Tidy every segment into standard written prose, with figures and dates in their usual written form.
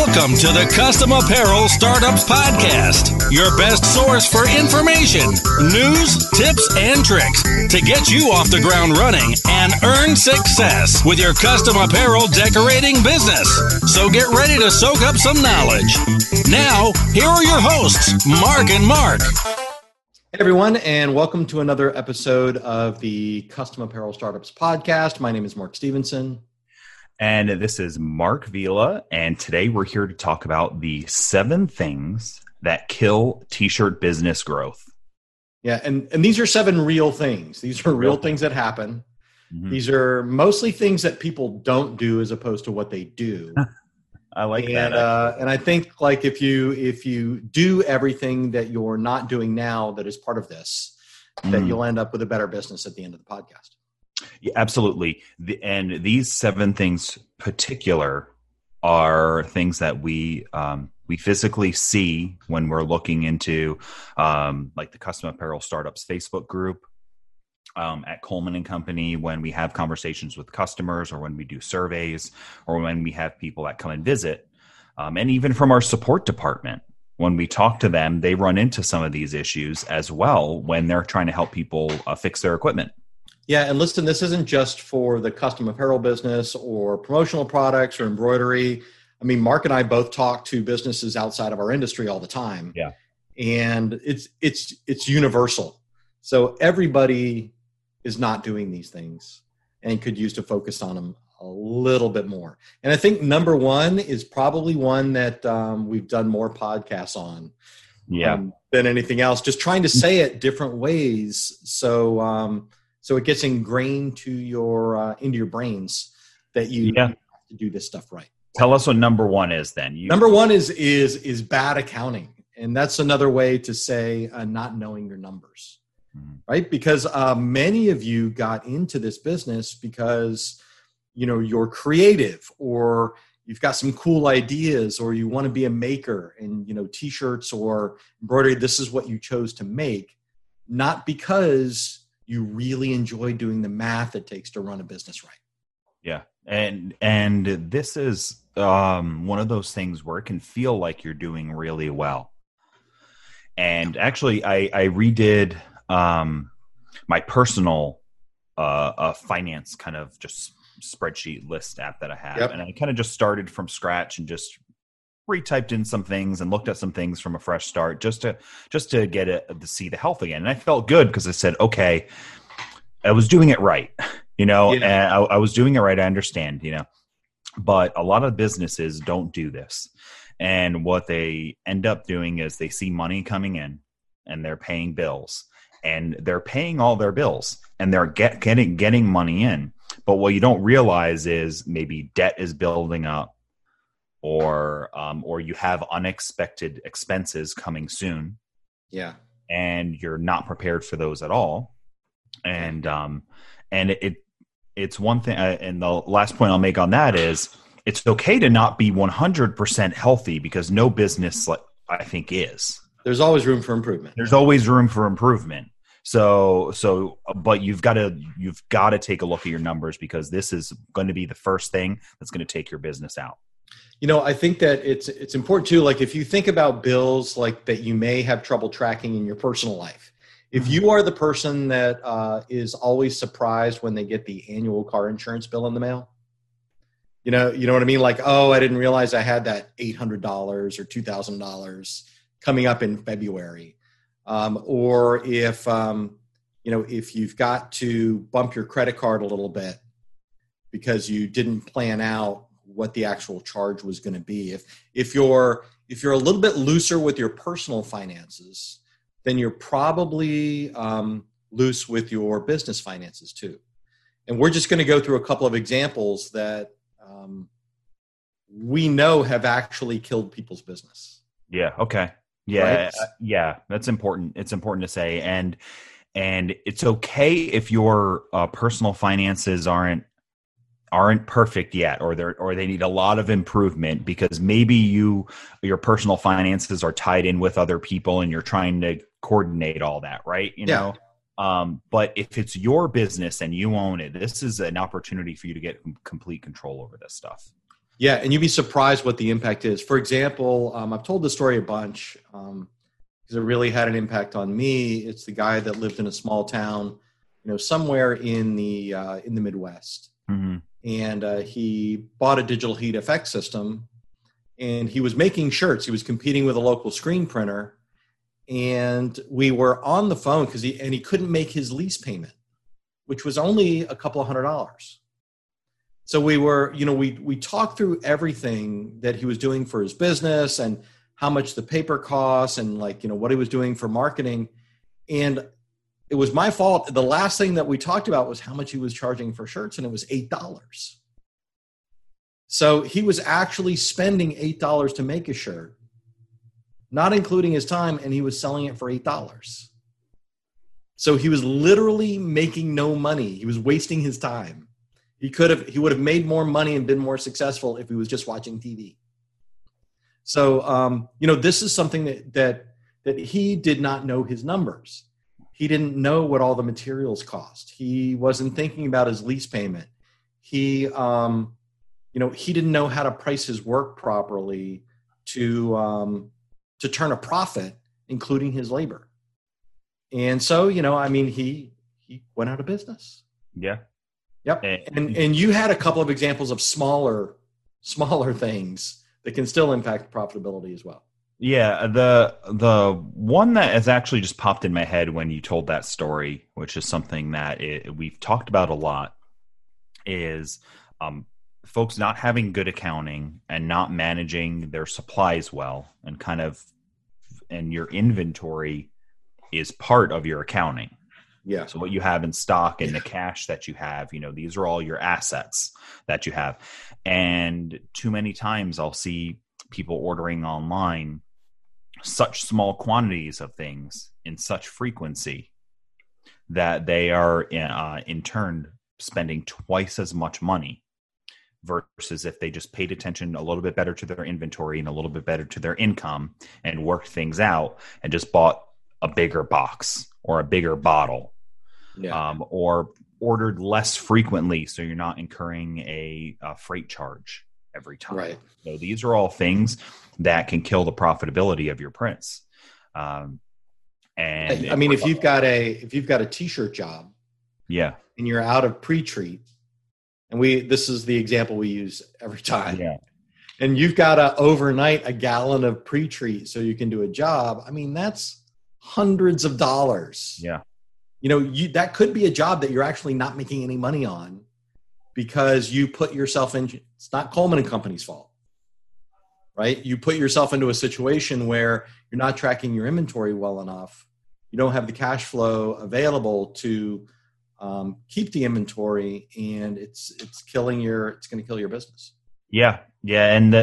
Welcome to the Custom Apparel Startups Podcast, your best source for information, news, tips, and tricks to get you off the ground running and earn success with your custom apparel decorating business. So get ready to soak up some knowledge. Now, here are your hosts, Mark and Mark. Hey everyone, and welcome to another episode of the Custom Apparel Startups Podcast. My name is Mark Stevenson. And this is Mark Vila, and today we're here to talk about the 7 things that kill t-shirt business growth. Yeah, and these are 7 real things. These are real things that happen. Mm-hmm. These are mostly things that people don't do as opposed to what they do. I like that. And I think like if you do everything that you're not doing now that is part of this, that you'll end up with a better business at the end of the podcast. Yeah, absolutely. And these 7 things particular are things that we physically see when we're looking into like the Custom Apparel Startups Facebook group at Coleman and Company, when we have conversations with customers or when we do surveys or when we have people that come and visit. And even from our support department, when we talk to them, they run into some of these issues as well when they're trying to help people fix their equipment. Yeah, and listen, this isn't just for the custom apparel business or promotional products or embroidery. I mean, Mark and I both talk to businesses outside of our industry all the time. Yeah. And it's universal. So everybody is not doing these things and could use to focus on them a little bit more. And I think number one is probably one that we've done more podcasts on than anything else, just trying to say it different ways. So it gets ingrained to into your brains that you have to do this stuff right. Tell us what number one is then. Number one is bad accounting. And that's another way to say not knowing your numbers, right? Because many of you got into this business because, you're creative or you've got some cool ideas or you want to be a maker and, t-shirts or embroidery, this is what you chose to make, not because you really enjoy doing the math it takes to run a business right. Yeah. And this is one of those things where it can feel like you're doing really well. And actually I redid my personal finance kind of just spreadsheet list app that I have. Yep. And I kind of just started from scratch and just retyped in some things and looked at some things from a fresh start just to get it to see the health again. And I felt good because I said, okay, I was doing it right, and I was doing it right. I understand, but a lot of businesses don't do this. And what they end up doing is they see money coming in and they're paying bills and they're paying all their bills and they're getting money in. But what you don't realize is maybe debt is building up, or you have unexpected expenses coming soon. Yeah. And you're not prepared for those at all. And it's one thing, and the last point I'll make on that is it's okay to not be 100% healthy because no business, I think, is. There's always room for improvement. There's always room for improvement. But you've got to take a look at your numbers because this is going to be the first thing that's going to take your business out. I think that it's important too. Like if you think about bills like that you may have trouble tracking in your personal life, if you are the person that is always surprised when they get the annual car insurance bill in the mail, you know what I mean? Like, oh, I didn't realize I had that $800 or $2,000 coming up in February. Or if you've got to bump your credit card a little bit because you didn't plan out what the actual charge was going to be. If you're a little bit looser with your personal finances, then you're probably loose with your business finances too. And we're just going to go through a couple of examples that we know have actually killed people's business. Yeah. Okay. Yeah. Right? Yeah. That's important. It's important to say. And it's okay if your personal finances aren't perfect yet, or they need a lot of improvement because maybe your personal finances are tied in with other people and you're trying to coordinate all that, right? But if it's your business and you own it, this is an opportunity for you to get complete control over this stuff. Yeah, and you'd be surprised what the impact is. For example, I've told this story a bunch because it really had an impact on me. It's the guy that lived in a small town, somewhere in the Midwest, Mm-hmm. and he bought a digital heat effect system, and he was making shirts. He was competing with a local screen printer, and we were on the phone because he couldn't make his lease payment, which was only a couple of $100s. So we were, we talked through everything that he was doing for his business and how much the paper costs and what he was doing for marketing. And it was my fault. The last thing that we talked about was how much he was charging for shirts, and it was $8. So he was actually spending $8 to make a shirt, not including his time, and he was selling it for $8. So he was literally making no money. He was wasting his time. He would have made more money and been more successful if he was just watching TV. So, this is something that he did not know his numbers. He didn't know what all the materials cost. He wasn't thinking about his lease payment. He didn't know how to price his work properly to turn a profit, including his labor. And so, he went out of business. Yeah. Yep. And you had a couple of examples of smaller things that can still impact profitability as well. Yeah. The one that has actually just popped in my head when you told that story, which is something that we've talked about a lot, is folks not having good accounting and not managing their supplies well, and your inventory is part of your accounting. Yeah. So what you have in stock and the cash that you have, these are all your assets that you have. And too many times I'll see people ordering online such small quantities of things in such frequency that they are in turn spending twice as much money versus if they just paid attention a little bit better to their inventory and a little bit better to their income and worked things out and just bought a bigger box or a bigger bottle. Yeah. Or ordered less frequently, so you're not incurring a freight charge every time. Right. So these are all things that can kill the profitability of your prints. And if you've got a t-shirt job, yeah, and you're out of pre-treat, and this is the example we use every time. Yeah. And you've got to overnight a gallon of pre-treat so you can do a job. that's hundreds of dollars. Yeah. That could be a job that you're actually not making any money on because you put yourself in. It's not Coleman and Company's fault, right? You put yourself into a situation where you're not tracking your inventory well enough. You don't have the cash flow available to keep the inventory, and it's going to kill your business. Yeah. Yeah. And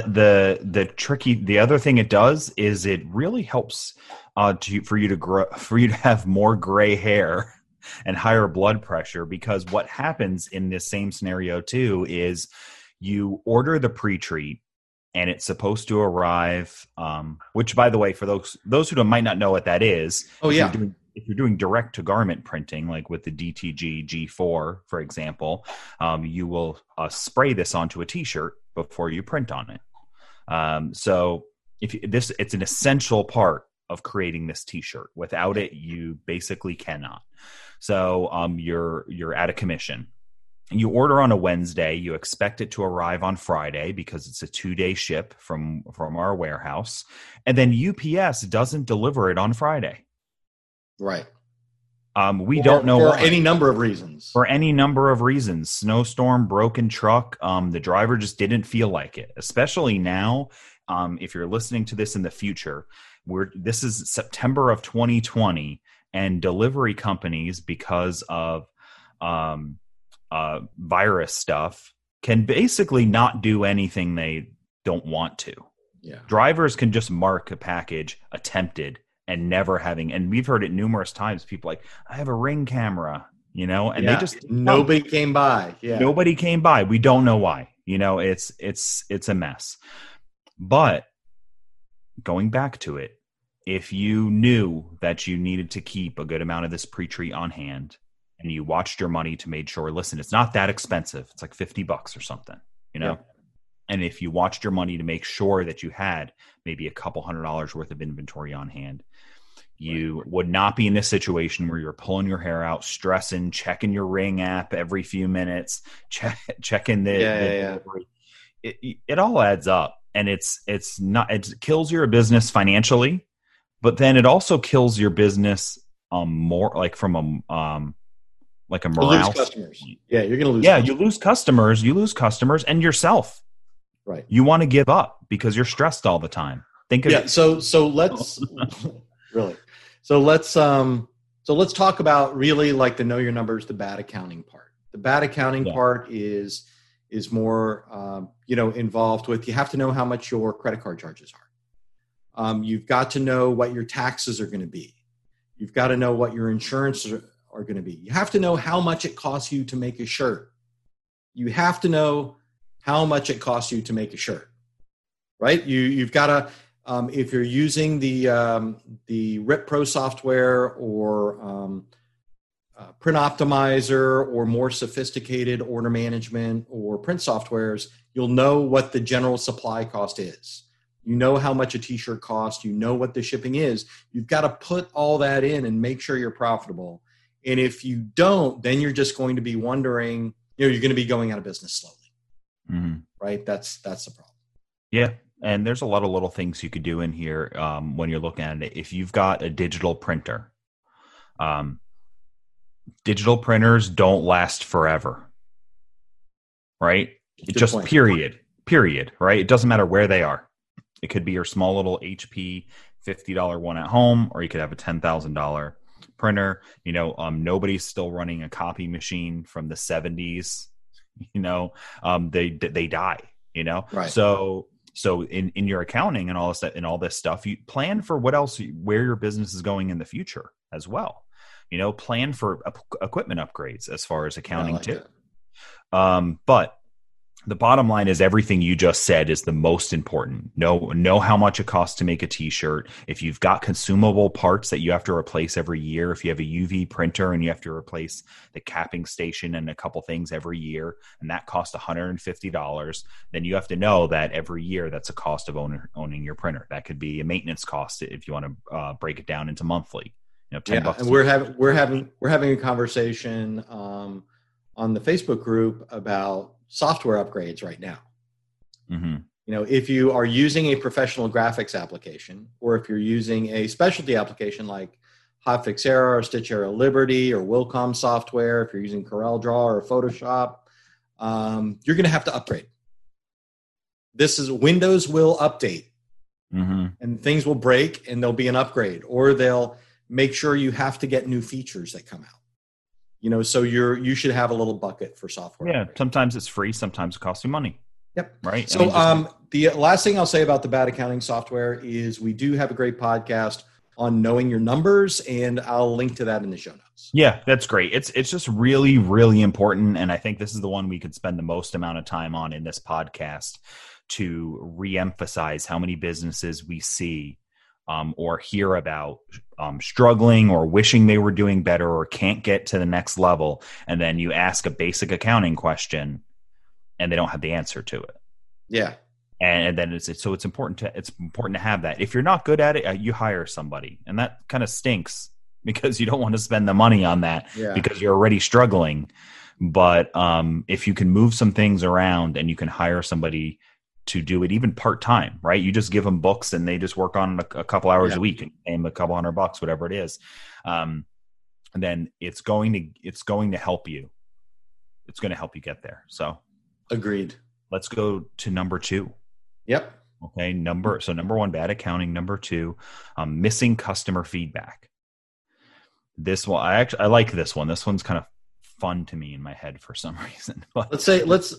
the other thing it does is it really helps for you to have more gray hair and higher blood pressure, because what happens in this same scenario too is you order the pre-treat and it's supposed to arrive, which by the way, for those who might not know what that is. If you're doing direct to garment printing, like with the DTG G4, for example, you will spray this onto a t-shirt before you print on it. So it's an essential part of creating this t-shirt. Without it, you basically cannot. So you're at a commission. You order on a Wednesday. You expect it to arrive on Friday because it's a 2-day ship from our warehouse. And then UPS doesn't deliver it on Friday. Right. We don't know for any number of reasons. For any number of reasons. Snowstorm, broken truck. The driver just didn't feel like it. Especially now, if you're listening to this in the future, this is September of 2020, and delivery companies, because of virus stuff, can basically not do anything they don't want to. Yeah. Drivers can just mark a package attempted and never having, and we've heard it numerous times, people like, I have a Ring camera, and they just, nobody came by. Yeah. Nobody came by. We don't know why, it's a mess. But going back to it, if you knew that you needed to keep a good amount of this pre-treat on hand and you watched your money to make sure, listen, it's not that expensive. It's like $50 or something, Yeah. And if you watched your money to make sure that you had maybe a couple $100 worth of inventory on hand, you would not be in this situation where you're pulling your hair out, stressing, checking your Ring app every few minutes, checking the delivery. It all adds up, and it kills your business financially, but then it also kills your business more like from like a morale. Customers. Yeah, you're going to lose. Yeah, you lose customers. You lose customers and yourself. Right. You want to give up because you're stressed all the time. Think of it. So let's really. So let's talk about really like the know your numbers, the bad accounting part. The bad accounting part is more involved with, you have to know how much your credit card charges are. You've got to know what your taxes are going to be. You've got to know what your insurance are going to be. You have to know how much it costs you to make a shirt. You have to know how much it costs you to make a shirt, right? You've got to, if you're using the RIP Pro software or Print Optimizer or more sophisticated order management or print softwares, you'll know what the general supply cost is. You know how much a t-shirt costs. You know what the shipping is. You've got to put all that in and make sure you're profitable. And if you don't, then you're just going to be wondering, you're going to be going out of business slowly. Mm-hmm. Right? That's the problem. Yeah. And there's a lot of little things you could do in here when you're looking at it. If you've got a digital printer, digital printers don't last forever, right? Just point. Period, right? It doesn't matter where they are. It could be your small little HP $50 one at home, or you could have a $10,000 printer. Nobody's still running a copy machine from the 70s. They die. Right. So in your accounting and all this stuff, you plan for where your business is going in the future as well. Plan for equipment upgrades as far as accounting too. But the bottom line is everything you just said is the most important. Know how much it costs to make a t-shirt. If you've got consumable parts that you have to replace every year, if you have a UV printer and you have to replace the capping station and a couple things every year, and that costs $150, then you have to know that every year that's a cost of owning your printer. That could be a maintenance cost if you want to break it down into monthly. $10. And we're having a conversation on the Facebook group about software upgrades right now. Mm-hmm. If you are using a professional graphics application, or if you're using a specialty application like Hotfix Era or Stitch Era Liberty or Wilcom software, if you're using CorelDRAW or Photoshop, you're going to have to upgrade. Windows will update, mm-hmm. and things will break, and there'll be an upgrade, or they'll make sure you have to get new features that come out. So you should have a little bucket for software. Yeah, sometimes it's free, sometimes it costs you money. Yep. Right. So the last thing I'll say about the bad accounting software is we do have a great podcast on knowing your numbers, and I'll link to that in the show notes. Yeah, that's great. It's just really, really important, and I think this is the one we could spend the most amount of time on in this podcast to reemphasize how many businesses we see or hear about struggling or wishing they were doing better or can't get to the next level. And then you ask a basic accounting question and they don't have the answer to it. Yeah. And then it's important to have that. If you're not good at it, you hire somebody, and that kind of stinks because you don't want to spend the money on that because you're already struggling. But if you can move some things around and you can hire somebody to do it even part-time, right? You just give them books and they just work on a couple hours a week and pay them a couple $100, whatever it is. And then it's going to help you. It's going to help you get there. So agreed. Let's go to number 2. Yep. Okay. Number 1, bad accounting. Number 2, missing customer feedback. This one, I like this one. This one's kind of fun to me in my head for some reason. But let's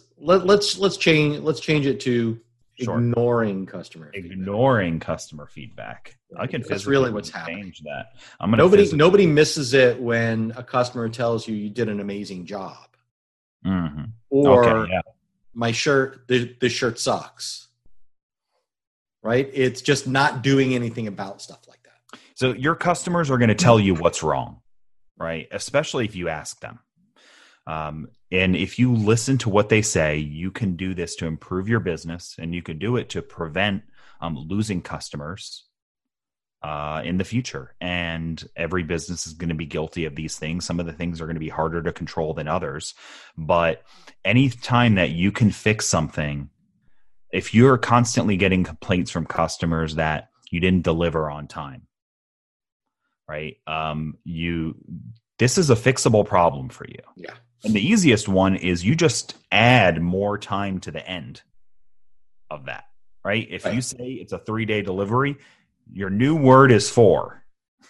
change it to ignoring customer feedback. I can. That's really what's happening. Change that. Nobody misses it when a customer tells you did an amazing job, mm-hmm. or my shirt. This shirt sucks. Right? It's just not doing anything about stuff like that. So your customers are going to tell you what's wrong, right? Especially if you ask them. And if you listen to what they say, you can do this to improve your business, and you can do it to prevent losing customers in the future. And every business is going to be guilty of these things. Some of the things are going to be harder to control than others. But any time that you can fix something, if you're constantly getting complaints from customers that you didn't deliver on time, right? This is a fixable problem for you. Yeah. And the easiest one is you just add more time to the end of that, right? If you say it's a 3-day delivery, your new word is 4,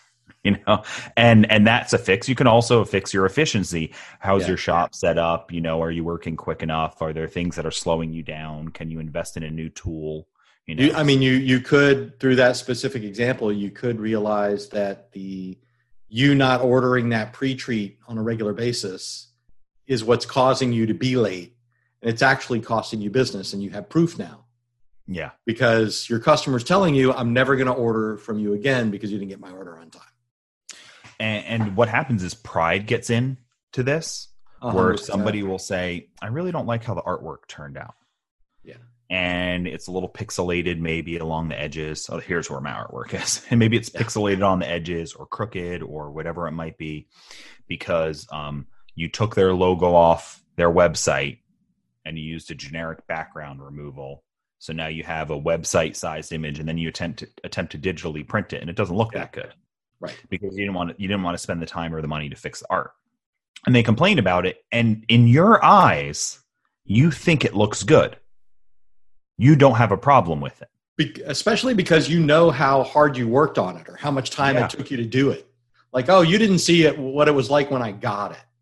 and that's a fix. You can also fix your efficiency. How's your shop set up? Are you working quick enough? Are there things that are slowing you down? Can you invest in a new tool? You could, through that specific example, you could realize that you not ordering that pre-treat on a regular basis is what's causing you to be late, and it's actually costing you business, and you have proof now. Yeah. Because your customer's telling you, I'm never going to order from you again because you didn't get my order on time. And what happens is pride gets into this, 100%. Where somebody will say, I really don't like how the artwork turned out. Yeah. And it's a little pixelated maybe along the edges. So here's where my artwork is. And maybe it's pixelated on the edges or crooked or whatever it might be, because you took their logo off their website and you used a generic background removal. So now you have a website sized image, and then you attempt to digitally print it, and it doesn't look that good. Right. Because you didn't want to spend the time or the money to fix the art. And they complain about it, and in your eyes, you think it looks good. You don't have a problem with it. Especially because you know how hard you worked on it or how much time it took you to do it. Like, oh, you didn't see what it was like when I got it.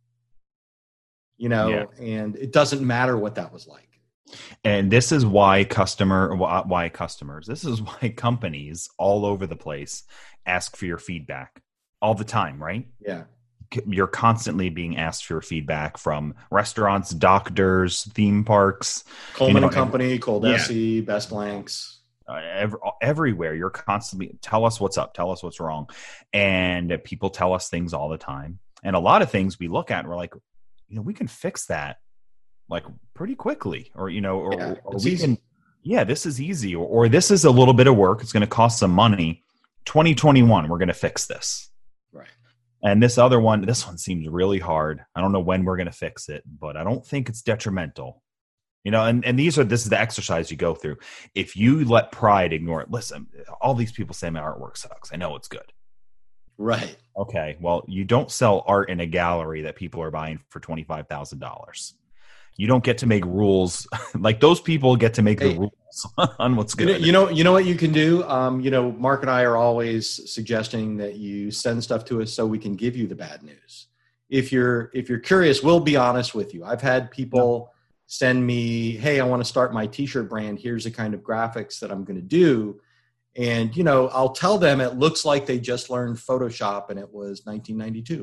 And it doesn't matter what that was like. And this is why this is why companies all over the place ask for your feedback all the time, right? Yeah. You're constantly being asked for feedback from restaurants, doctors, theme parks. Coleman and Company, Cold SE, Best Blanks. Everywhere. You're constantly, tell us what's up, tell us what's wrong. And people tell us things all the time. And a lot of things we look at and we're like, we can fix that like pretty quickly, or we can, this is easy, or this is a little bit of work. It's going to cost some money. 2021, we're going to fix this. Right. And this one seems really hard. I don't know when we're going to fix it, but I don't think it's detrimental. And this is the exercise you go through. If you let pride ignore it, listen, all these people say my artwork sucks. I know it's good. Right. Okay. Well, you don't sell art in a gallery that people are buying for $25,000. You don't get to make rules. Like those people get to make the rules on what's good. You know what you can do? Mark and I are always suggesting that you send stuff to us so we can give you the bad news. If you're curious, we'll be honest with you. I've had people send me, hey, I want to start my t-shirt brand. Here's the kind of graphics that I'm going to do. And, I'll tell them it looks like they just learned Photoshop and it was 1992.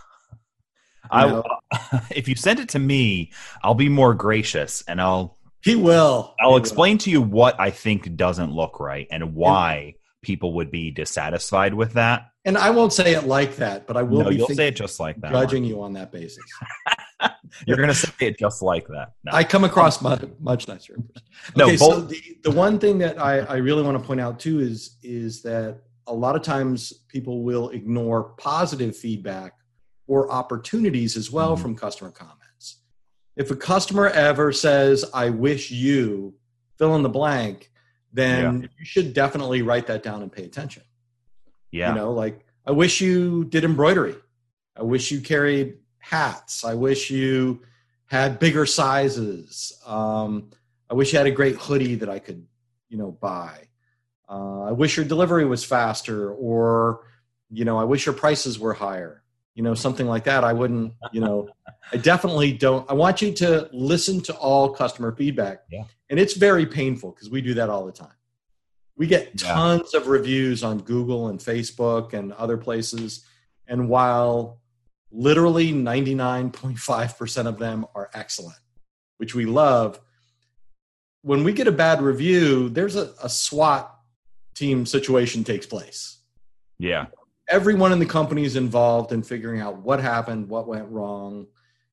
If you send it to me, I'll be more gracious, and I'll explain to you what I think doesn't look right and why people would be dissatisfied with that. And I won't say it like that, but I will. You'll say it just like that. Judging you on that basis. You're going to say it just like that. No. I come across much nicer. Okay, so the one thing that I really want to point out too is that a lot of times people will ignore positive feedback or opportunities as well from customer comments. If a customer ever says, I wish you fill in the blank, then you should definitely write that down and pay attention. Yeah. Like, I wish you did embroidery. I wish you carried hats. I wish you had bigger sizes. I wish you had a great hoodie that I could, buy. I wish your delivery was faster, or, I wish your prices were higher. Something like that. I wouldn't, I definitely don't. I want you to listen to all customer feedback. Yeah. And it's very painful because we do that all the time. We get tons of reviews on Google and Facebook and other places. And while literally 99.5% of them are excellent, which we love, when we get a bad review, there's a SWAT team situation takes place. Yeah. Everyone in the company is involved in figuring out what happened, what went wrong.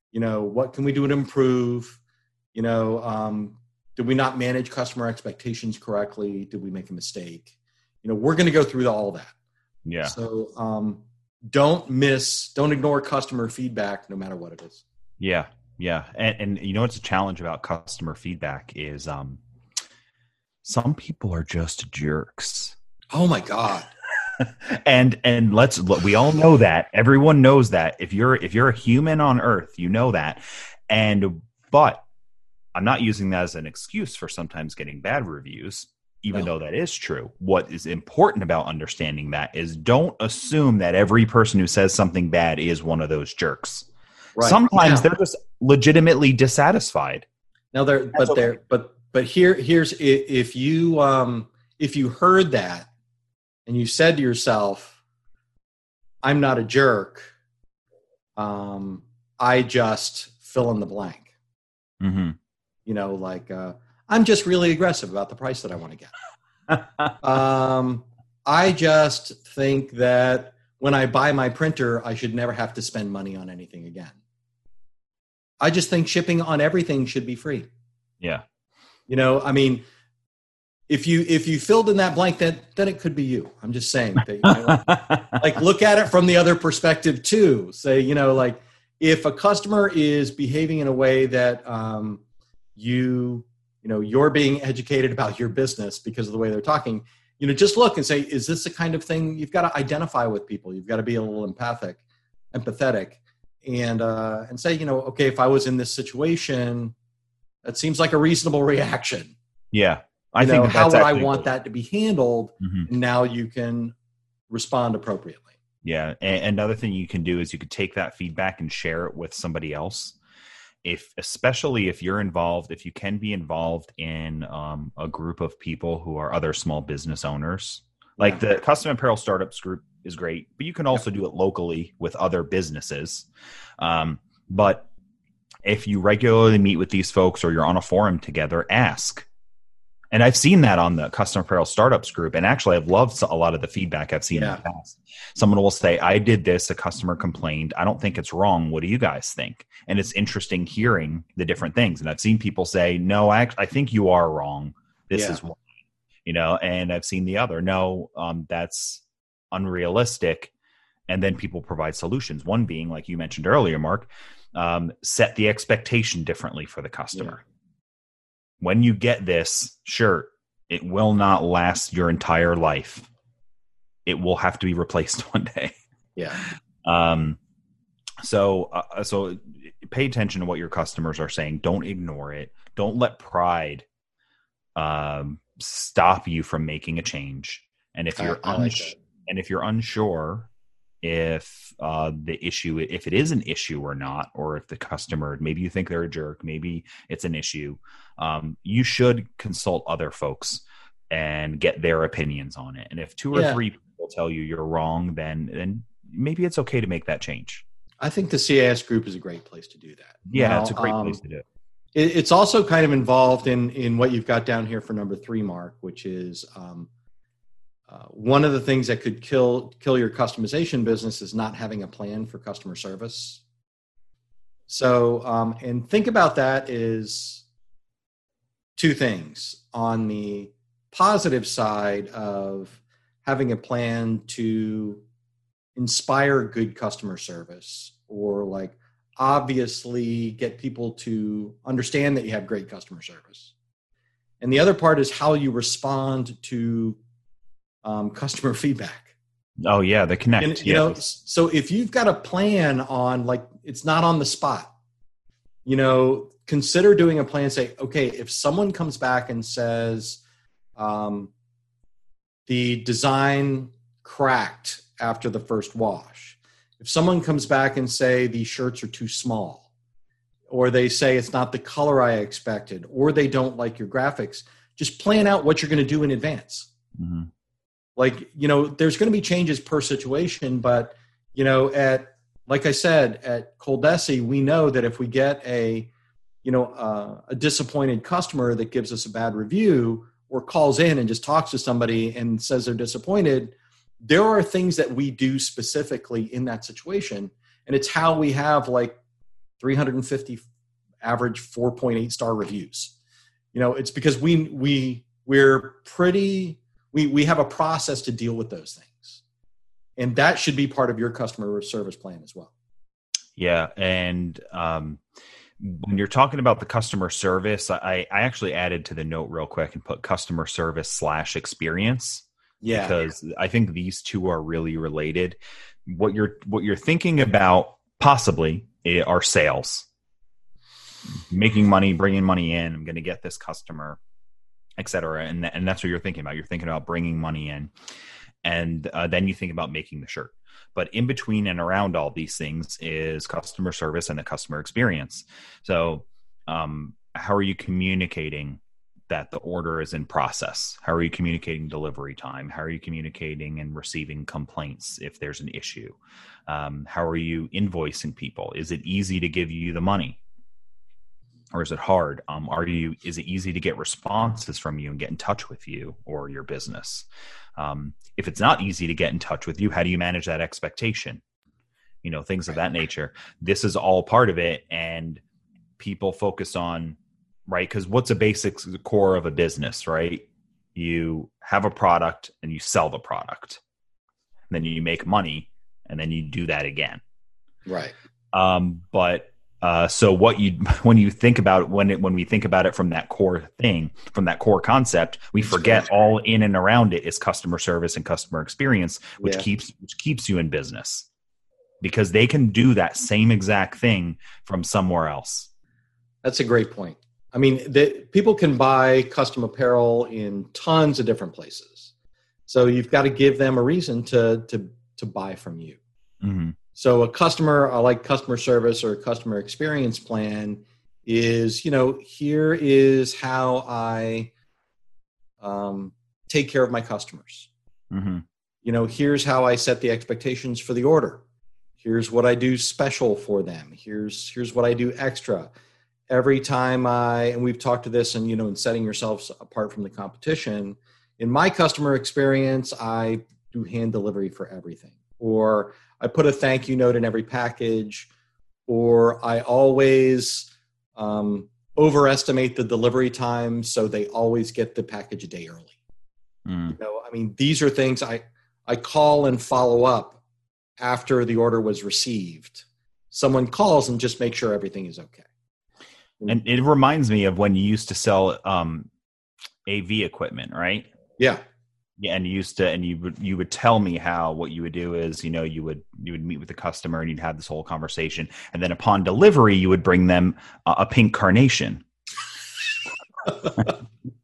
What can we do to improve? Did we not manage customer expectations correctly? Did we make a mistake? We're going to go through all that. Yeah. So don't ignore customer feedback no matter what it is. Yeah. Yeah. And what's a challenge about customer feedback is some people are just jerks. Oh my God. and we all know that. Everyone knows that. If you're a human on earth, you know that. But I'm not using that as an excuse for sometimes getting bad reviews, even though that is true. What is important about understanding that is don't assume that every person who says something bad is one of those jerks. Right. Sometimes they're just legitimately dissatisfied. Now here's if you heard that and you said to yourself, I'm not a jerk, I just fill in the blank. Mm-hmm. I'm just really aggressive about the price that I want to get. I just think that when I buy my printer, I should never have to spend money on anything again. I just think shipping on everything should be free. Yeah. If you filled in that blank, then it could be you. I'm just saying that, look at it from the other perspective too. Say, if a customer is behaving in a way that, you're being educated about your business because of the way they're talking, just look and say, is this the kind of thing you've got to identify with people? You've got to be a little empathetic and say, okay, if I was in this situation, that seems like a reasonable reaction. Yeah. I think how would I want that to be handled? Mm-hmm. And now you can respond appropriately. Yeah. And another thing you can do is you could take that feedback and share it with somebody else. Especially if you're involved, if you can be involved in a group of people who are other small business owners, like the Custom Apparel Startups group is great, but you can also do it locally with other businesses. But if you regularly meet with these folks or you're on a forum together, ask. And I've seen that on the Custom Apparel Startups group. And actually, I've loved a lot of the feedback I've seen in the past. Someone will say, I did this, a customer complained. I don't think it's wrong. What do you guys think? And it's interesting hearing the different things. And I've seen people say, no, I think you are wrong. This is why, and I've seen the other, no, that's unrealistic. And then people provide solutions. One being, like you mentioned earlier, Mark, set the expectation differently for the customer. Yeah. When you get this shirt, it will not last your entire life. It will have to be replaced one day. Yeah. So pay attention to what your customers are saying. Don't ignore it. Don't let pride stop you from making a change. And if you're unsure if the issue, if it is an issue or not, or if the customer, maybe you think they're a jerk, maybe it's an issue, you should consult other folks and get their opinions on it. And if two or three people tell you you're wrong, then maybe it's okay to make that change. I think the CAS group is a great place to do that. Yeah, it's a great place to do it. It's also kind of involved in what you've got down here for number 3, Mark, which is one of the things that could kill your customization business is not having a plan for customer service. So, and think about that is 2 things. On the positive side of having a plan to inspire good customer service, or like obviously get people to understand that you have great customer service. And the other part is how you respond to customer feedback. Oh yeah, the connect. And, so if you've got a plan on, like, it's not on the spot, consider doing a plan. Say, okay, if someone comes back and says the design cracked after the first wash, if someone comes back and say these shirts are too small, or they say it's not the color I expected, or they don't like your graphics, just plan out what you're going to do in advance. Mm-hmm. Like, there's going to be changes per situation, but, like I said, at Coldesi, we know that if we get a disappointed customer that gives us a bad review or calls in and just talks to somebody and says they're disappointed, there are things that we do specifically in that situation. And it's how we have, like, 350 average 4.8 star reviews. It's because we have a process to deal with those things. And that should be part of your customer service plan as well. Yeah. And when you're talking about the customer service, I actually added to the note real quick and put customer service / experience. Yeah. Because I think these two are really related. What you're thinking about possibly are sales, making money, bringing money in. I'm going to get this customer, et cetera. And that's what you're thinking about. You're thinking about bringing money in. And then you think about making the shirt. But in between and around all these things is customer service and the customer experience. So how are you communicating that the order is in process? How are you communicating delivery time? How are you communicating and receiving complaints if there's an issue? How are you invoicing people? Is it easy to give you the money? Or is it hard? Is it easy to get responses from you and get in touch with you or your business? If it's not easy to get in touch with you, how do you manage that expectation? Things of that nature. This is all part of it. And people focus on, right? Because what's a basic core of a business, right? You have a product and you sell the product. And then you make money and then you do that again. Right. So when we think about it from that core thing, from that core concept, we forget all in and around it is customer service and customer experience, which keeps you in business, because they can do that same exact thing from somewhere else. That's a great point. I mean, people can buy custom apparel in tons of different places. So you've got to give them a reason to buy from you. Mm-hmm. So a customer service or customer experience plan is, here is how I take care of my customers. Mm-hmm. Here's how I set the expectations for the order. Here's what I do special for them. Here's what I do extra. Every time and we've talked to this and, in setting yourselves apart from the competition, in my customer experience, I do hand delivery for everything. Or I put a thank you note in every package, or I always overestimate the delivery time so they always get the package a day early. These are things I call and follow up after the order was received. Someone calls and just make sure everything is okay. And it reminds me of when you used to sell AV equipment, right? Yeah. Yeah, and you would tell me how what you would do is, you would meet with the customer and you'd have this whole conversation, and then upon delivery you would bring them a pink carnation. It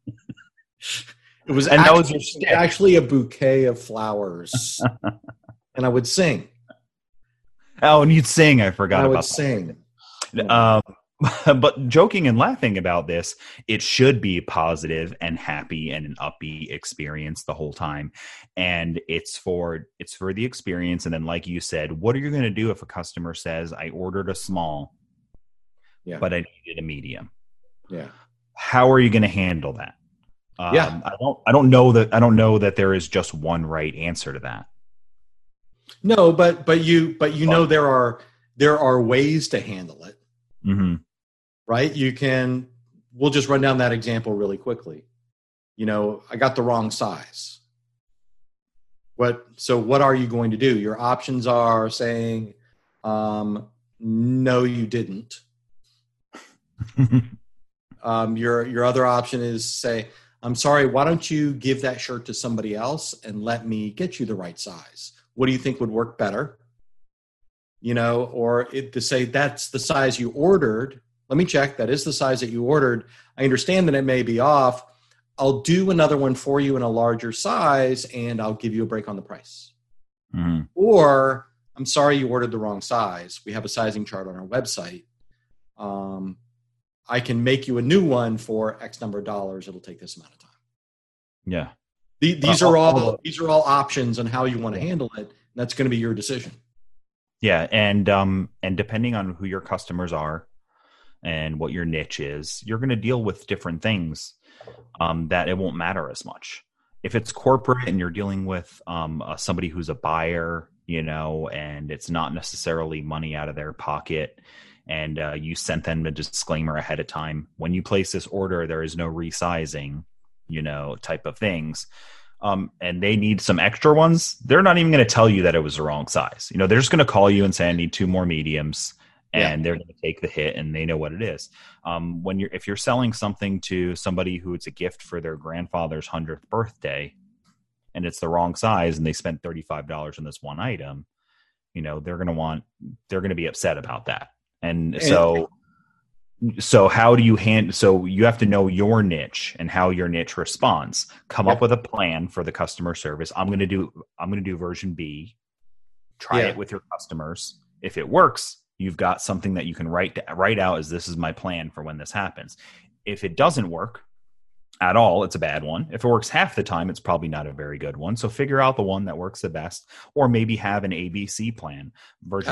was actually a bouquet of flowers, and I would sing. Oh, and you'd sing. I forgot about that. I would sing. But joking and laughing about this, it should be positive and happy and an upbeat experience the whole time. And it's for the experience. And then, like you said, what are you going to do if a customer says, I ordered a small, but I needed a medium? Yeah. How are you going to handle that? I don't know that there is just one right answer to that. No, but know there are ways to handle it. Mm-hmm. Right? We'll just run down that example really quickly. I got the wrong size. So what are you going to do? Your options are saying, no, you didn't. Your other option is say, I'm sorry, why don't you give that shirt to somebody else and let me get you the right size? What do you think would work better? Or to say that's the size you ordered. Let me check. That is the size that you ordered. I understand that it may be off. I'll do another one for you in a larger size and I'll give you a break on the price. Mm-hmm. Or I'm sorry, you ordered the wrong size. We have a sizing chart on our website. I can make you a new one for X number of dollars. It'll take this amount of time. Yeah. These are all options on how you want to handle it. That's going to be your decision. Yeah. And depending on who your customers are and what your niche is, you're going to deal with different things that it won't matter as much. If it's corporate and you're dealing with somebody who's a buyer, and it's not necessarily money out of their pocket, and you sent them a disclaimer ahead of time. When you place this order, there is no resizing, type of things. And they need some extra ones. They're not even going to tell you that it was the wrong size. They're just going to call you and say, I need 2 more mediums. And they're going to take the hit, and they know what it is. If you're selling something to somebody who it's a gift for their grandfather's 100th birthday, and it's the wrong size, and they spent $35 on this one item, they're going to be upset about that. And so how do you so you have to know your niche and how your niche responds. Come up with a plan for the customer service. I'm going to do version B. Try it with your customers. If it works, you've got something that you can write out as, this is my plan for when this happens. If it doesn't work at all, it's a bad one. If it works half the time, it's probably not a very good one. So figure out the one that works the best, or maybe have an ABC plan. What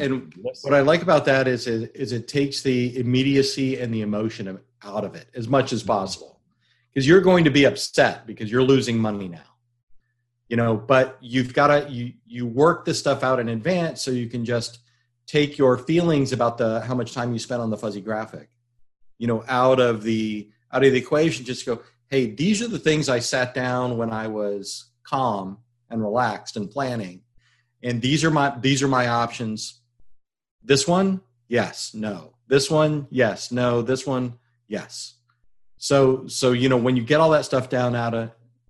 I like about that is it takes the immediacy and the emotion out of it as much as possible, because you're going to be upset because you're losing money now, but you've got to, you work this stuff out in advance so you can just take your feelings about how much time you spent on the fuzzy graphic, out of the equation. Just go, hey, these are the things I sat down when I was calm and relaxed and planning, and these are my options. This one, yes, no. This one, yes, no. This one, yes. So when you get all that stuff down,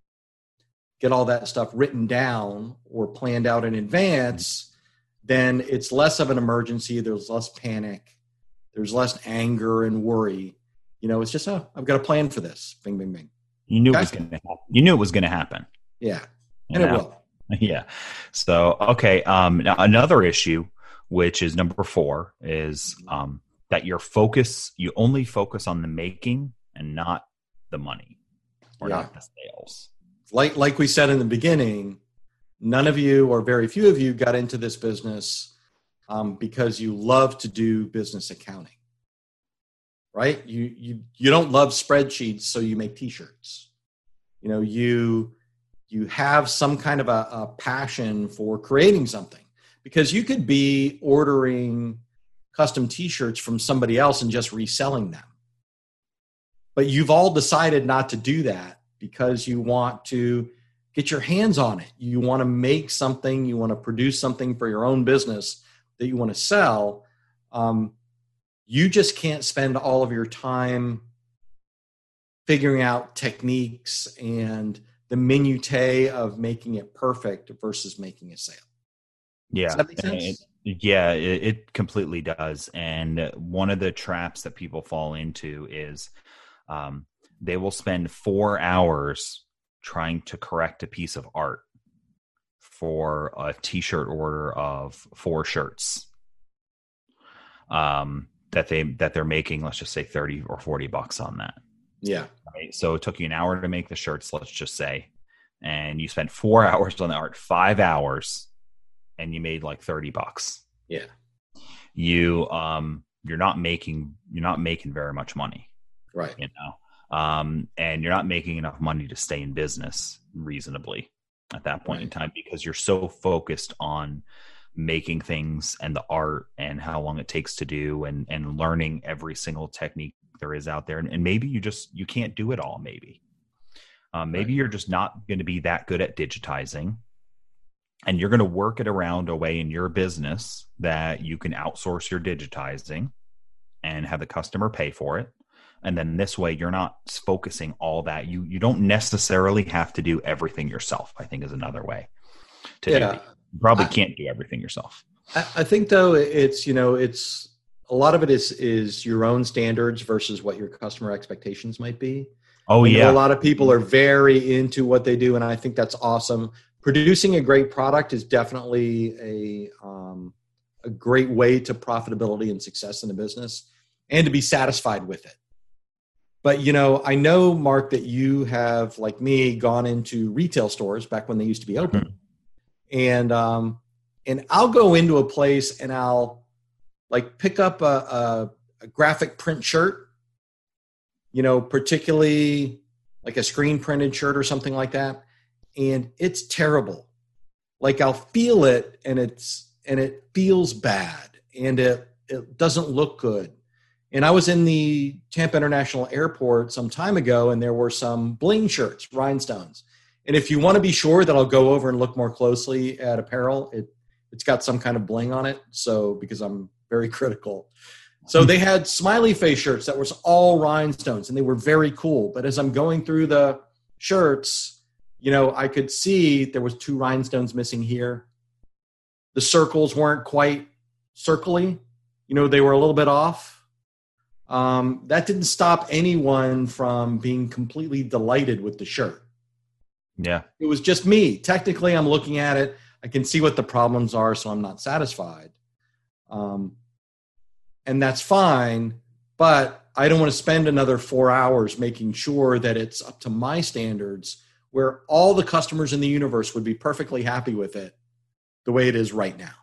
get all that stuff written down or planned out in advance, then it's less of an emergency. There's less panic. There's less anger and worry. It's just, I've got a plan for this. Bing, bing, bing. You knew it was going to happen. You knew it was going to happen. Yeah. And it will. Yeah. So, okay. Now another issue, which is number 4, is that you only focus on the making and not the money, or not the sales. Like we said in the beginning, none of you, or very few of you, got into this business because you love to do business accounting, right? You don't love spreadsheets, so you make T-shirts. You have some kind of a passion for creating something, because you could be ordering custom T-shirts from somebody else and just reselling them. But you've all decided not to do that because you want to get your hands on it. You want to make something, you want to produce something for your own business that you want to sell. You just can't spend all of your time figuring out techniques and the minutiae of making it perfect versus making a sale. Yeah. Does that make sense? It completely does. And one of the traps that people fall into is they will spend 4 hours trying to correct a piece of art for a T-shirt order of 4 shirts that they're making, let's just say $30 or $40 on that. Yeah. Right? So it took you an hour to make the shirts, let's just say, and you spent 4 hours on the art, 5 hours, and you made like $30. Yeah. You're not making very much money. Right. And you're not making enough money to stay in business reasonably at that point in time, because you're so focused on making things and the art and how long it takes to do, and learning every single technique there is out there. And maybe you can't do it all. Maybe you're just not going to be that good at digitizing, and you're going to work it around a way in your business that you can outsource your digitizing and have the customer pay for it. And then this way you're not focusing all that. You don't necessarily have to do everything yourself, I think, is another way to do it. You probably can't do everything yourself. I think though it's a lot of it is your own standards versus what your customer expectations might be. Oh, yeah. A lot of people are very into what they do, and I think that's awesome. Producing a great product is definitely a great way to profitability and success in a business, and to be satisfied with it. But, I know, Mark, that you have, like me, gone into retail stores back when they used to be open. Mm-hmm. And I'll go into a place and I'll pick up a graphic print shirt, particularly like a screen printed shirt or something like that. And it's terrible. I'll feel it, and it feels bad, and it doesn't look good. And I was in the Tampa International Airport some time ago, and there were some bling shirts, rhinestones. And if you want to be sure that I'll go over and look more closely at apparel, it's got some kind of bling on it. So, because I'm very critical. So they had smiley face shirts that was all rhinestones, and they were very cool. But as I'm going through the shirts, I could see there was 2 rhinestones missing here. The circles weren't quite circly. They were a little bit off. That didn't stop anyone from being completely delighted with the shirt. Yeah. It was just me. Technically, I'm looking at it. I can see what the problems are, so I'm not satisfied. And that's fine, but I don't want to spend another 4 hours making sure that it's up to my standards where all the customers in the universe would be perfectly happy with it the way it is right now.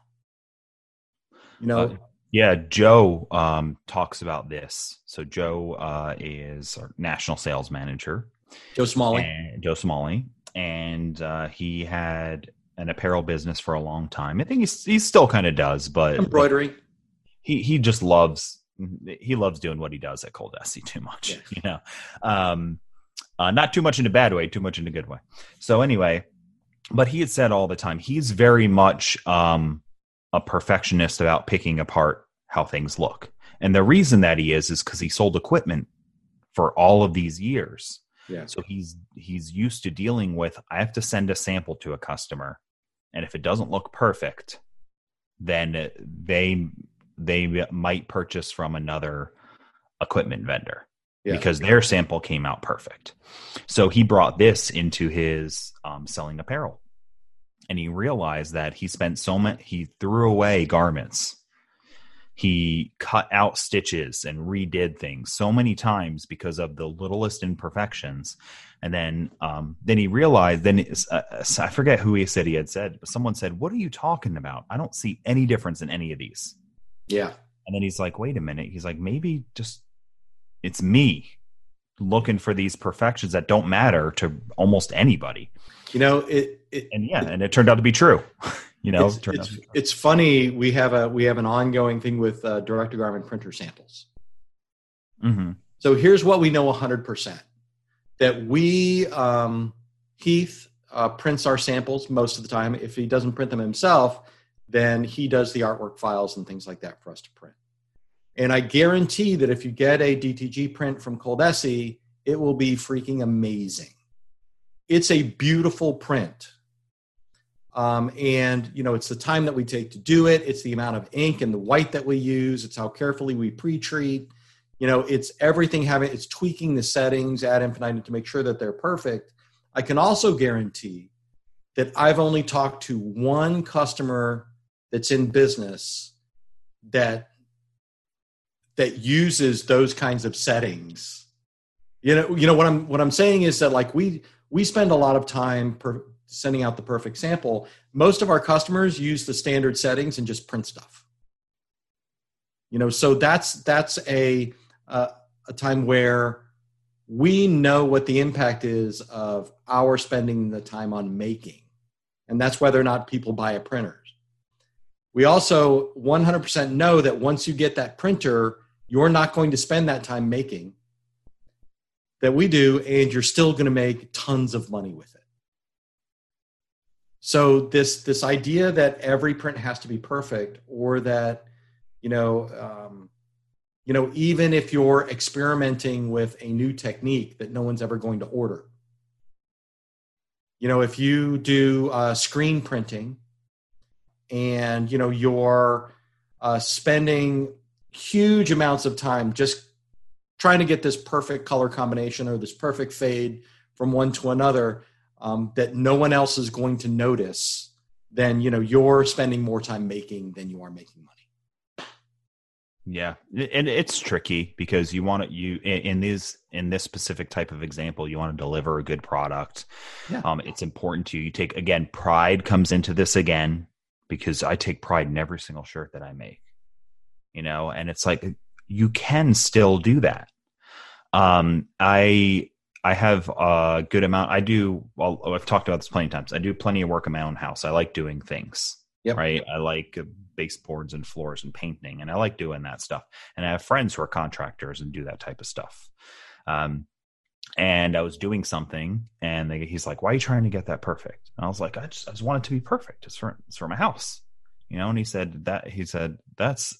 Yeah, Joe talks about this. So Joe is our national sales manager. Joe Smalley. And he had an apparel business for a long time. I think he still kind of does, but embroidery. He just loves doing what he does at Coldesi too much. Yeah. Not too much in a bad way, too much in a good way. So anyway, but he had said all the time he's very much a perfectionist about picking apart how things look. And the reason that he is because he sold equipment for all of these years. Yeah. So he's used to dealing with, I have to send a sample to a customer, and if it doesn't look perfect, then they might purchase from another equipment vendor because their sample came out perfect. So he brought this into his selling apparel. And he realized that he threw away garments. He cut out stitches and redid things so many times because of the littlest imperfections. And then he realized, I forget who he said, but someone said, "What are you talking about? I don't see any difference in any of these." Yeah. And then he's like, wait a minute. He's like, maybe just it's me looking for these perfections that don't matter to almost anybody. And it turned out to be true. It's funny. We have an ongoing thing with direct-to-garment printer samples. Mm-hmm. So here's what we know 100%: that Heath prints our samples most of the time. If he doesn't print them himself, then he does the artwork files and things like that for us to print. And I guarantee that if you get a DTG print from Coldesi, it will be freaking amazing. It's a beautiful print. And it's the time that we take to do it. It's the amount of ink and the white that we use. It's how carefully we pre-treat. It's everything it's tweaking the settings ad infinitum to make sure that they're perfect. I can also guarantee that I've only talked to one customer that's in business that uses those kinds of settings. What I'm saying is that like we spend a lot of time sending out the perfect sample. Most of our customers use the standard settings and just print stuff. So that's a time where we know what the impact is of our spending the time on making, and that's whether or not people buy a printer. We also 100% know that once you get that printer, you're not going to spend that time making that we do, and you're still going to make tons of money with it. So this idea that every print has to be perfect, or that, even if you're experimenting with a new technique that no one's ever going to order, if you do screen printing, and you're spending huge amounts of time just trying to get this perfect color combination or this perfect fade from one to another that no one else is going to notice, then you're spending more time making than you are making money. Yeah, and it's tricky because in this specific type of example, you want to deliver a good product. Yeah. It's important to you. You take, again, pride comes into this again, because I take pride in every single shirt that I make, and it's like, you can still do that. I have a good amount. I've talked about this plenty of times. I do plenty of work in my own house. I like doing things. Yep. Right. I like baseboards and floors and painting. And I like doing that stuff. And I have friends who are contractors and do that type of stuff. And I was doing something and he's like, why are you trying to get that perfect? And I was like, I just want it to be perfect. It's for my house, and he said that's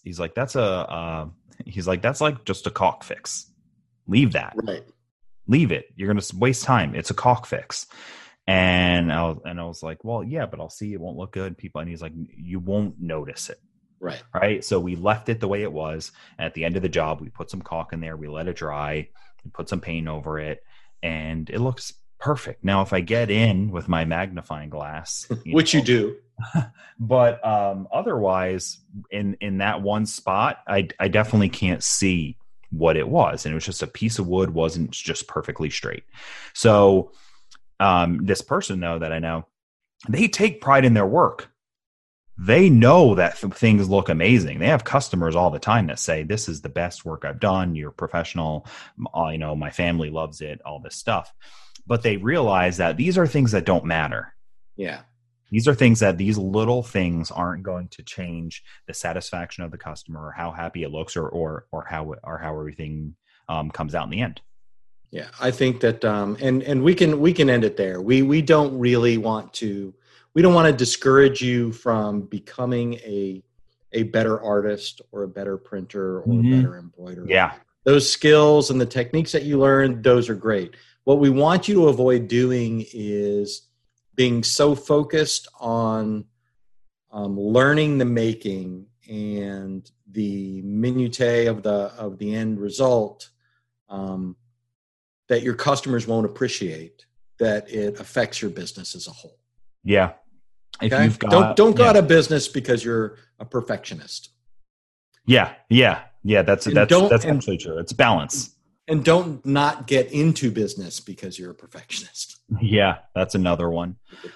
like just a caulk fix. Leave that. Right. Leave it. You're going to waste time. It's a caulk fix. And I was like, well, yeah, but I'll see. It won't look good. And he's like, you won't notice it. Right. Right. So we left it the way it was. And at the end of the job, we put some caulk in there. We let it dry. We put some paint over it, and it looks perfect. Now, if I get in with my magnifying glass, which you do, but otherwise, in that one spot, I definitely can't see what it was, and it was just a piece of wood, wasn't just perfectly straight. So this person, though, that I know, they take pride in their work. They know that things look amazing. They have customers all the time that say, this is the best work I've done. You're professional. My family loves it, all this stuff. But they realize that these are things that don't matter. Yeah. These are things that these little things aren't going to change the satisfaction of the customer or how happy it looks or how everything comes out in the end. Yeah, I think that, and we can end it there. We don't really want to. We don't want to discourage you from becoming a better artist or a better printer or a better embroiderer. Yeah. Those skills and the techniques that you learn, those are great. What we want you to avoid doing is being so focused on learning the making and the minutiae of the end result that your customers won't appreciate, that it affects your business as a whole. Yeah. If okay? you've got, don't go out of business because you're a perfectionist. Yeah. That's actually true. It's balance. And don't not get into business because you're a perfectionist. Yeah, that's another one.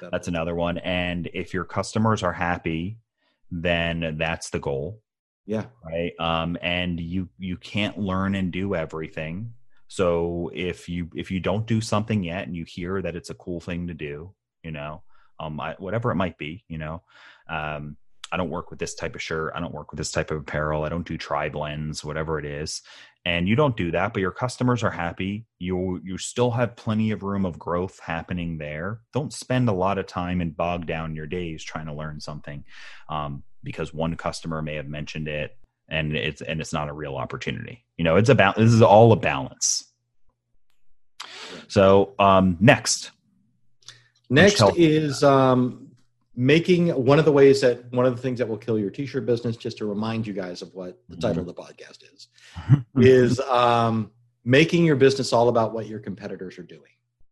And if your customers are happy, then that's the goal. Yeah. Right. And you can't learn and do everything. So if you don't do something yet and you hear that it's a cool thing to do, whatever it might be, I don't work with this type of shirt. I don't work with this type of apparel. I don't do tri-blends, whatever it is. And you don't do that, but your customers are happy. You still have plenty of room of growth happening there. Don't spend a lot of time and bog down your days trying to learn something because one customer may have mentioned it and it's not a real opportunity. This is all a balance. So next is making one of the things that will kill your t-shirt business, just to remind you guys of what the title of the podcast is making your business all about what your competitors are doing.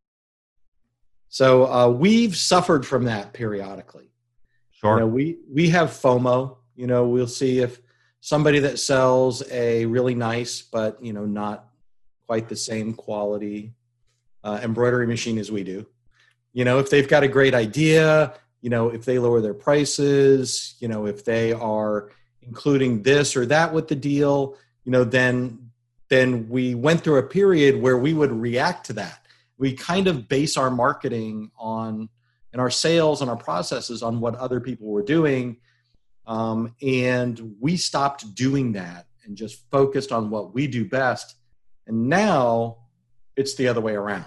So we've suffered from that periodically. Sure. We have FOMO. We'll see if somebody that sells a really nice, but not quite the same quality embroidery machine as we do. If they've got a great idea, if they lower their prices, if they are including this or that with the deal, then we went through a period where we would react to that. We kind of base our marketing and our sales and our processes on what other people were doing. And we stopped doing that and just focused on what we do best. And now it's the other way around.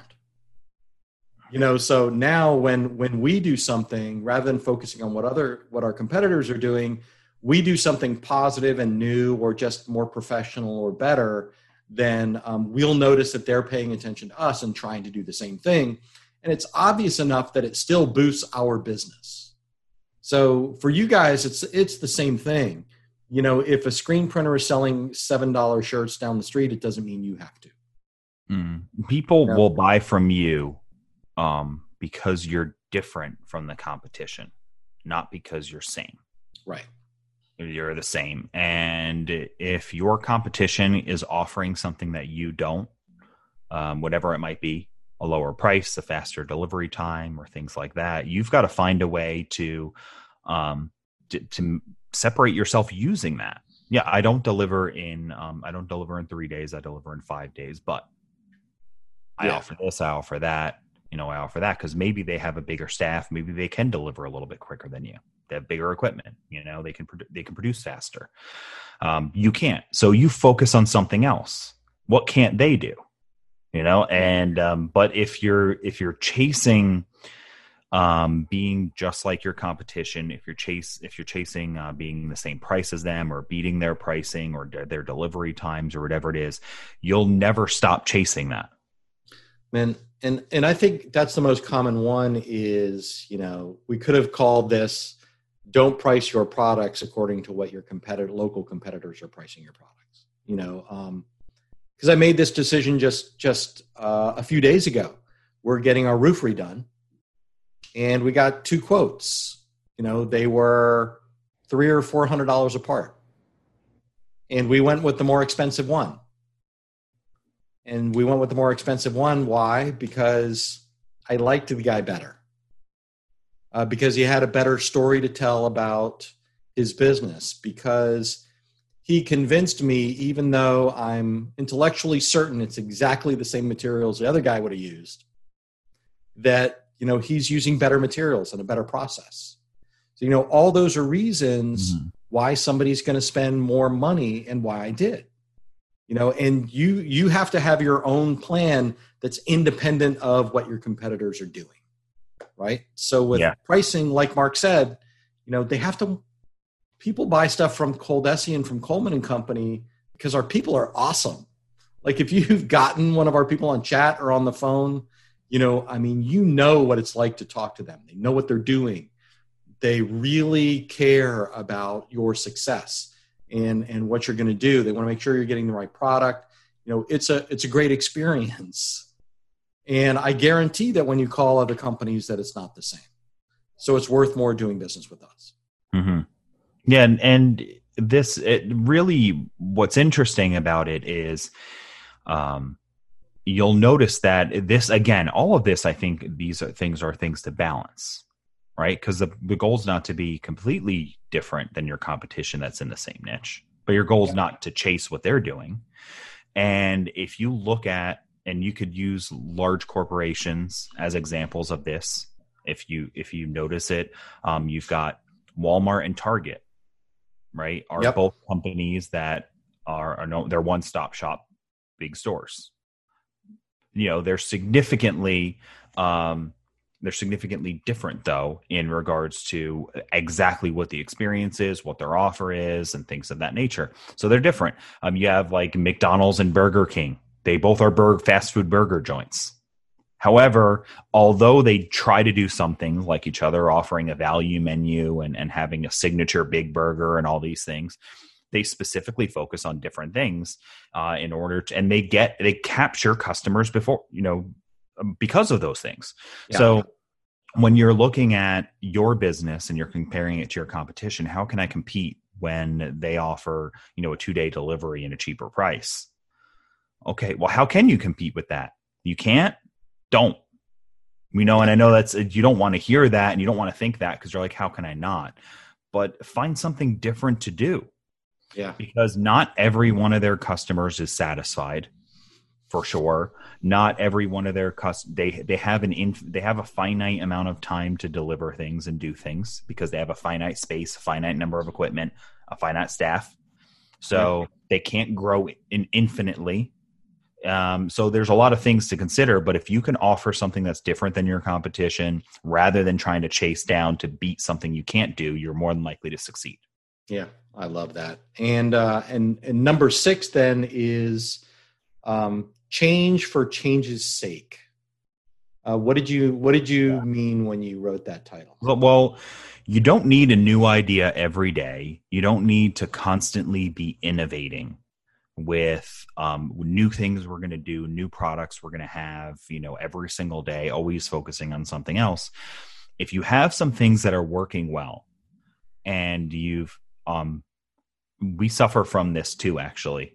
So now when we do something, rather than focusing on what our competitors are doing, we do something positive and new or just more professional or better, then we'll notice that they're paying attention to us and trying to do the same thing. And it's obvious enough that it still boosts our business. So for you guys, it's the same thing. If a screen printer is selling $7 shirts down the street, it doesn't mean you have to. People will buy from you because you're different from the competition, not because you're same. Right. You're the same. And if your competition is offering something that you don't, whatever it might be, a lower price, a faster delivery time, or things like that, you've got to find a way to separate yourself using that. Yeah, I don't deliver in 3 days. I deliver in 5 days, but I offer this, I offer that. I offer that because maybe they have a bigger staff. Maybe they can deliver a little bit quicker than you. They have bigger equipment. They can produce faster. You can't. So you focus on something else. What can't they do? And but if you're chasing being just like your competition, if you're chasing being the same price as them or beating their pricing or their delivery times or whatever it is, you'll never stop chasing that. Man, and I think that's the most common one is, we could have called this, don't price your products according to what your local competitors are pricing your products. Because I made this decision just a few days ago. We're getting our roof redone, and we got 2 quotes. They were $300 or $400 apart, and we went with the more expensive one. And we went with the more expensive one. Why? Because I liked the guy better. Because he had a better story to tell about his business. Because he convinced me, even though I'm intellectually certain it's exactly the same materials the other guy would have used, that, he's using better materials and a better process. So, all those are reasons why somebody's going to spend more money and why I did. And you have to have your own plan that's independent of what your competitors are doing, right? So with pricing, like Mark said, they have to, people buy stuff from Coldesi and from Coleman and Company because our people are awesome. Like if you've gotten one of our people on chat or on the phone, what it's like to talk to them. They know what they're doing. They really care about your success and what you're going to do. They want to make sure you're getting the right product. It's a great experience. And I guarantee that when you call other companies that it's not the same. So it's worth more doing business with us. Mm-hmm. Yeah. And this, what's interesting about it is, you'll notice that this, again, all of this, I think these are things to balance. Right? Because the goal is not to be completely different than your competition that's in the same niche, but your goal is not to chase what they're doing. And if you look at, and you could use large corporations as examples of this, if you notice it, you've got Walmart and Target, right? Are both companies that they're one-stop shop big stores. They're significantly different, though, in regards to exactly what the experience is, what their offer is, and things of that nature. So they're different. You have like McDonald's and Burger King. They both are fast food burger joints. However, although they try to do something like each other, offering a value menu and having a signature big burger and all these things, they specifically focus on different things in order to, and they capture customers because of those things. Yeah. So when you're looking at your business and you're comparing it to your competition, how can I compete when they offer, a 2-day delivery and a cheaper price? Okay, well, how can you compete with that? You can't? Don't. And I know that's, you don't want to hear that and you don't want to think that because you're like, how can I not? But find something different to do. Yeah. Because not every one of their customers is satisfied. For sure, not every one of their they have a finite amount of time to deliver things and do things because they have a finite space, a finite number of equipment, a finite staff. So they can't grow infinitely. So there's a lot of things to consider. But if you can offer something that's different than your competition, rather than trying to chase down to beat something you can't do, you're more than likely to succeed. Yeah, I love that. And number 6 then is. Change for change's sake. What did you mean when you wrote that title? Well, you don't need a new idea every day. You don't need to constantly be innovating with new things we're going to do, new products we're going to have, every single day, always focusing on something else. If you have some things that are working well and you've we suffer from this too, actually.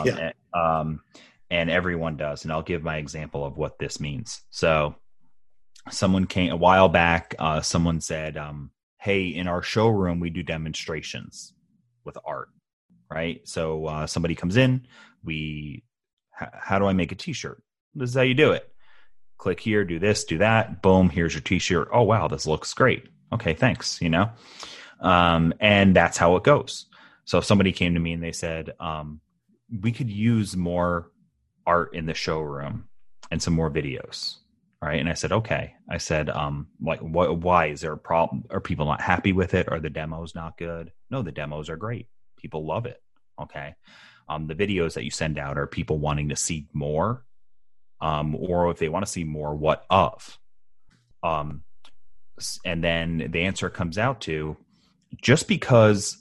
And everyone does. And I'll give my example of what this means. So someone came a while back, someone said, hey, in our showroom, we do demonstrations with art, right? So somebody comes in, how do I make a t-shirt? This is how you do it. Click here, do this, do that. Boom, here's your t-shirt. Oh, wow, this looks great. Okay, thanks, And that's how it goes. So if somebody came to me and they said, we could use more art in the showroom and some more videos. Right. And I said, okay. I said, why is there a problem? Are people not happy with it? Are the demos not good? No, the demos are great. People love it. Okay. The videos that you send out are people wanting to see more, or if they want to see more, what of? And then the answer comes out to, just because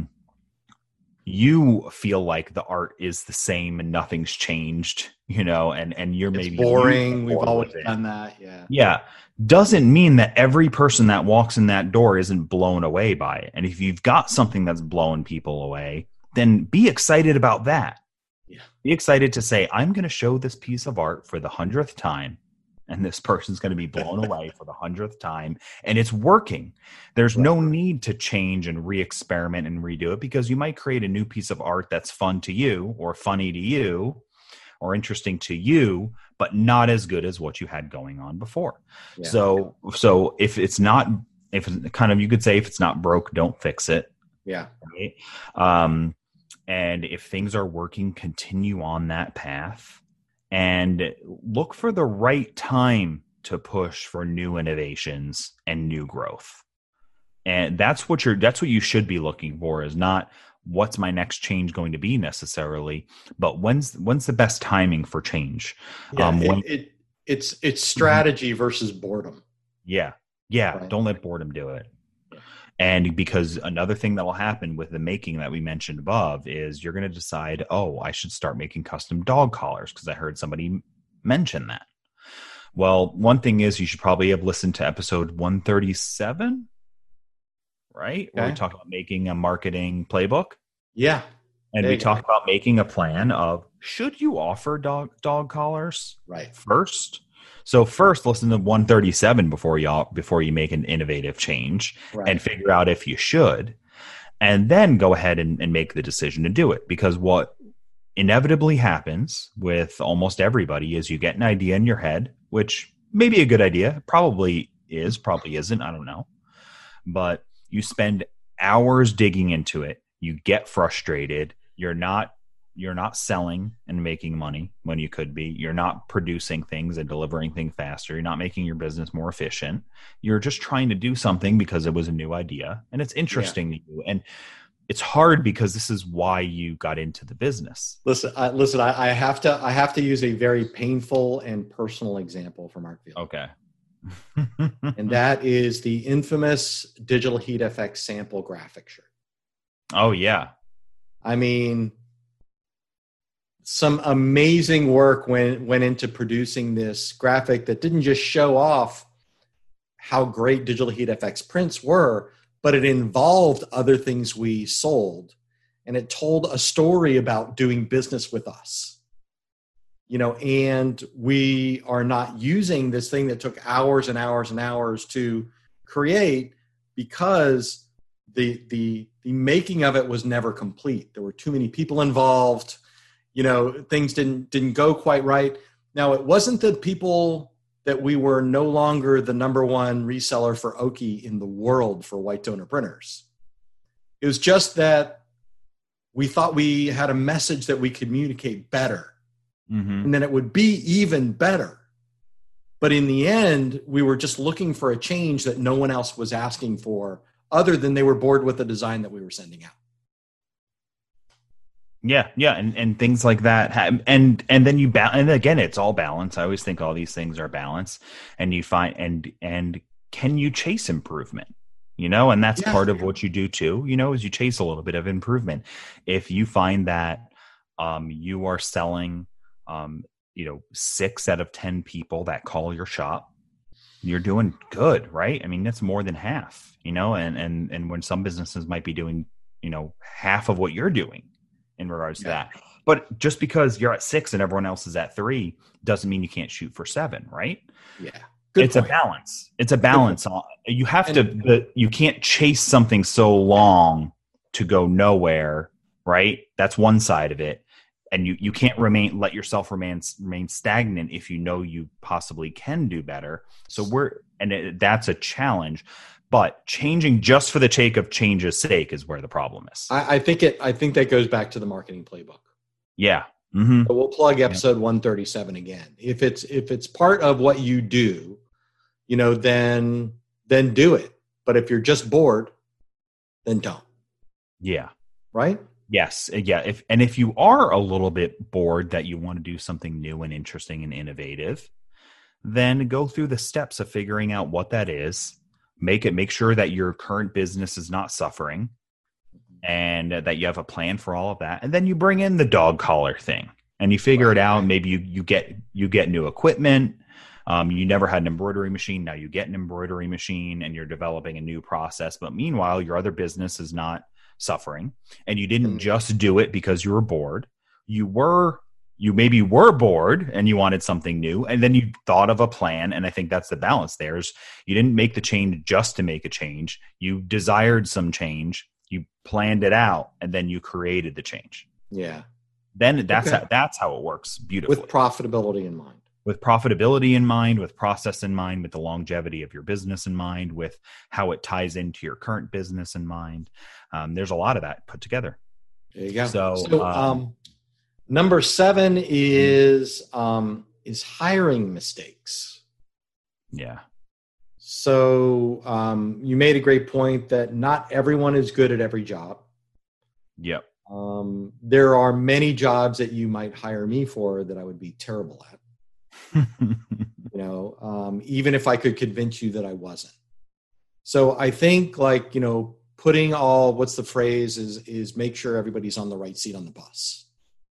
you feel like the art is the same and nothing's changed, and you're it's maybe boring. We've always done that. Yeah. Yeah. Doesn't mean that every person that walks in that door isn't blown away by it. And if you've got something that's blowing people away, then be excited about that. Yeah. Be excited to say, I'm going to show this piece of art for the 100th time. And this person's going to be blown away for the 100th time. And it's working. There's no need to change and re-experiment and redo it, because you might create a new piece of art that's fun to you or funny to you or interesting to you, but not as good as what you had going on before. Yeah. So if it's not, you could say, if it's not broke, don't fix it. Yeah. Right. And if things are working, continue on that path. And look for the right time to push for new innovations and new growth. And that's what you should be looking for, is not what's my next change going to be necessarily, but when's the best timing for change? Yeah, it's strategy versus boredom. Yeah. Right. Don't let boredom do it. And because another thing that will happen with the making that we mentioned above is you're going to decide, I should start making custom dog collars because I heard somebody mention that. Well, one thing is you should probably have listened to episode 137, right? Okay. Where we talk about making a marketing playbook. Yeah. And we talk about making a plan of, should you offer dog collars first? So first, listen to 137 before you make an innovative change and figure out if you should, and then go ahead and make the decision to do it. Because what inevitably happens with almost everybody is you get an idea in your head, which may be a good idea, probably is, probably isn't, I don't know. But you spend hours digging into it. You get frustrated. You're not selling and making money when you could be. You're not producing things and delivering things faster. You're not making your business more efficient. You're just trying to do something because it was a new idea and it's interesting to you. And it's hard because this is why you got into the business. Listen. I have to use a very painful and personal example from our field. Okay. And that is the infamous Digital Heat FX sample graphic shirt. Oh yeah. I mean, some amazing work went into producing this graphic that didn't just show off how great Digital Heat FX prints were, but it involved other things we sold. And it told a story about doing business with us. And we are not using this thing that took hours and hours and hours to create because the making of it was never complete. There were too many people involved. Things didn't go quite right. Now, it wasn't that we were no longer the number one reseller for Oki in the world for white toner printers. It was just that we thought we had a message that we could communicate better. Mm-hmm. And then it would be even better. But in the end, we were just looking for a change that no one else was asking for, other than they were bored with the design that we were sending out. Yeah, and things like that, and then you and again, it's all balance. I always think all these things are balance, and you find and can you chase improvement? And that's part of what you do too. Is you chase a little bit of improvement. If you find that you are selling, 6 out of 10 people that call your shop, you're doing good, right? I mean, that's more than half. And when some businesses might be doing, half of what you're doing in regards to that. But just because you're at 6 and everyone else is at 3 doesn't mean you can't shoot for 7, right? Yeah. It's a balance. It's a balance. You have you can't chase something so long to go nowhere, right? That's one side of it. and you can't let yourself remain stagnant if you know you possibly can do better. So that's a challenge, but changing just for the sake of change's sake is where the problem is. I think that goes back to the marketing playbook. Yeah. Mm-hmm. So we'll plug episode 137 again. If it's part of what you do, then do it. But if you're just bored, then don't. Yeah. Right? Yes. Yeah. If you are a little bit bored that you want to do something new and interesting and innovative, then go through the steps of figuring out what that is. Make sure that your current business is not suffering and that you have a plan for all of that. And then you bring in the dog collar thing and you figure it out. Maybe you get new equipment. You never had an embroidery machine. Now you get an embroidery machine and you're developing a new process. But meanwhile, your other business is not suffering, and you didn't just do it because you were bored. You maybe were bored and you wanted something new, and then you thought of a plan. And I think that's the balance there is you didn't make the change just to make a change. You desired some change, you planned it out, and then you created the change. Yeah. Then that's how it works beautifully. With profitability in mind. With profitability in mind, with process in mind, with the longevity of your business in mind, with how it ties into your current business in mind. There's a lot of that put together. There you go. So number 7 is hiring mistakes. Yeah. So you made a great point that not everyone is good at every job. Yep. There are many jobs that you might hire me for that I would be terrible at. Even if I could convince you that I wasn't. So I think putting what's the phrase is make sure everybody's on the right seat on the bus.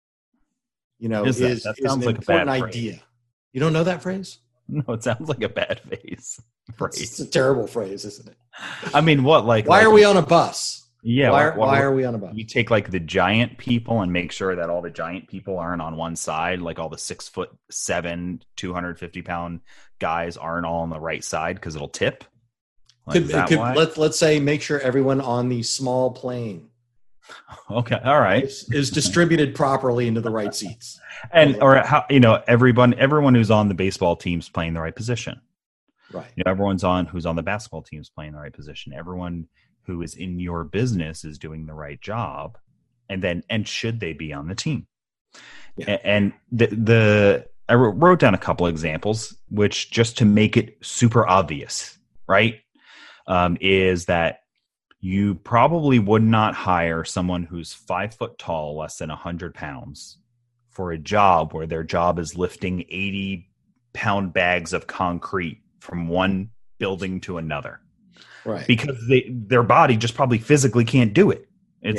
That sounds like a bad idea. Phrase. You don't know that phrase? No, it sounds like a bad phrase. It's a terrible phrase, isn't it? I mean, what why are we on a bus? Yeah. Why are we on a bus? You take the giant people and make sure that all the giant people aren't on one side, like all the 6'7", 250-pound guys aren't all on the right side because it'll tip. Let's say make sure everyone on the small plane. Okay. All right. Is distributed properly into the right seats. Everyone who's on the baseball team's playing the right position. Right. Everyone who's on the basketball team's playing the right position. Everyone who is in your business is doing the right job, and should they be on the team? Yeah. And I wrote down a couple examples, which just to make it super obvious, right? Is that you probably would not hire someone who's 5 foot tall, less than 100 pounds for a job where their job is lifting 80-pound bags of concrete from one building to another. Right. Because their body just probably physically can't do it.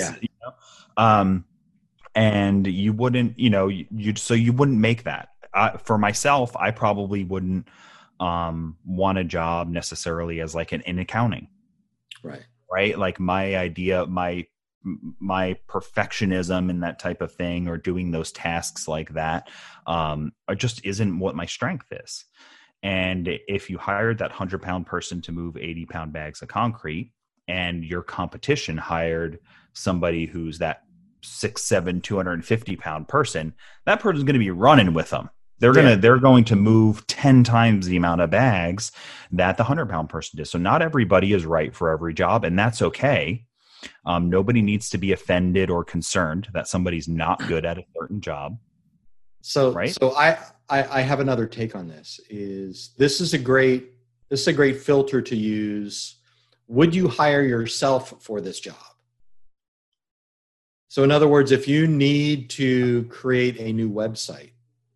And you wouldn't, you wouldn't make that. For myself, I probably wouldn't want a job necessarily as in accounting. Right. Like my idea, my perfectionism and that type of thing, or doing those tasks like that, just isn't what my strength is. And if you hired that 100-pound person to move 80-pound bags of concrete, and your competition hired somebody who's that 6'7", 250-pound person, that person's going to be running with them. They're going to move 10 times the amount of bags that the 100-pound person does. So not everybody is right for every job, and that's okay. Nobody needs to be offended or concerned that somebody's not good at a certain job. So I have another take on this. This is a great filter to use. Would you hire yourself for this job? So in other words, if you need to create a new website,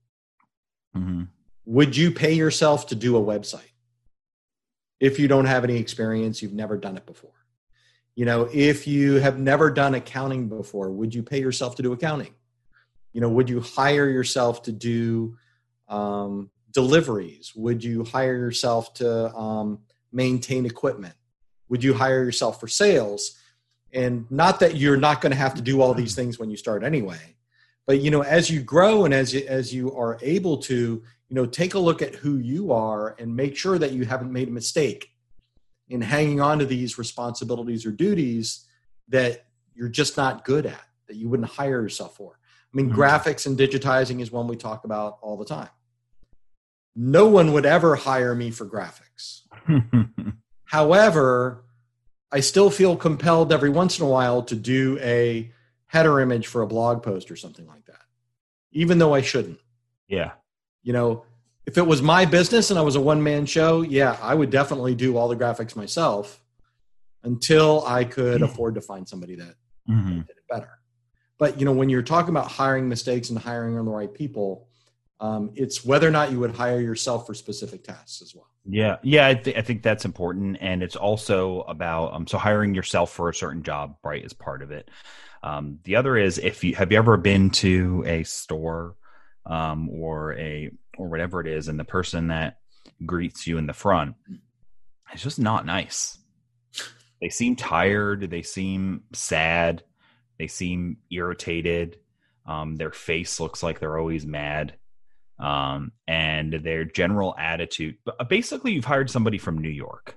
would you pay yourself to do a website? If you don't have any experience, you've never done it before. If you have never done accounting before, would you pay yourself to do accounting? Would you hire yourself to do deliveries? Would you hire yourself to maintain equipment? Would you hire yourself for sales? And not that you're not going to have to do all these things when you start anyway, but as you grow and as you are able to, take a look at who you are and make sure that you haven't made a mistake in hanging on to these responsibilities or duties that you're just not good at, that you wouldn't hire yourself for. I mean, graphics and digitizing is one we talk about all the time. No one would ever hire me for graphics. However, I still feel compelled every once in a while to do a header image for a blog post or something like that, even though I shouldn't. Yeah. You know, if it was my business and I was a one-man show, yeah, I would definitely do all the graphics myself until I could afford to find somebody that did it better. But, you know, when you're talking about hiring mistakes and hiring on the right people, it's whether or not you would hire yourself for specific tasks as well. Yeah. I think that's important. And it's also about, so hiring yourself for a certain job, right, is part of it. The other is, have you ever been to a store, or whatever it is, and the person that greets you in the front is just not nice. They seem tired. They seem sad. They seem irritated. Their face looks like they're always mad. And their general attitude. Basically, you've hired somebody from New York.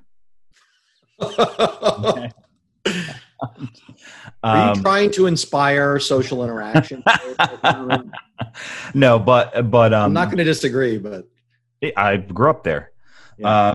Okay. Are you trying to inspire social interaction? No, but I'm not going to disagree, but I grew up there. Yeah.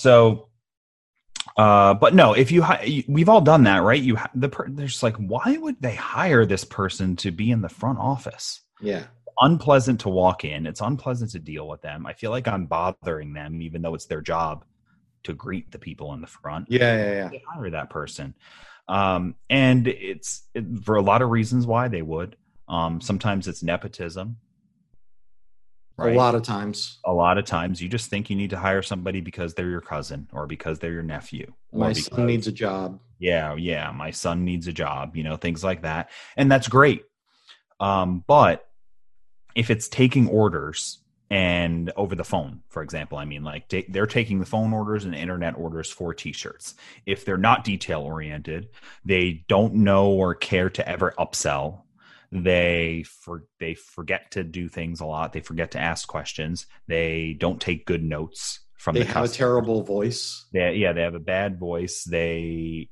But no, if we've all done that, right? There's like, why would they hire this person to be in the front office? Yeah. Unpleasant to walk in. It's unpleasant to deal with them. I feel like I'm bothering them, even though it's their job to greet the people in the front. Yeah. They hire that person. And it's for a lot of reasons why they would. Sometimes it's nepotism. Right? A lot of times You just think you need to hire somebody because they're your cousin or because they're your nephew. My son needs a job. Yeah. My son needs a job, things like that. And that's great. But if it's taking orders and over the phone, for example, I mean, like they're taking the phone orders and internet orders for t-shirts. If they're not detail oriented, they don't know or care to ever upsell. They forget to do things a lot. They forget to ask questions. They don't take good notes from the customer. They have a terrible voice. They have a bad voice. They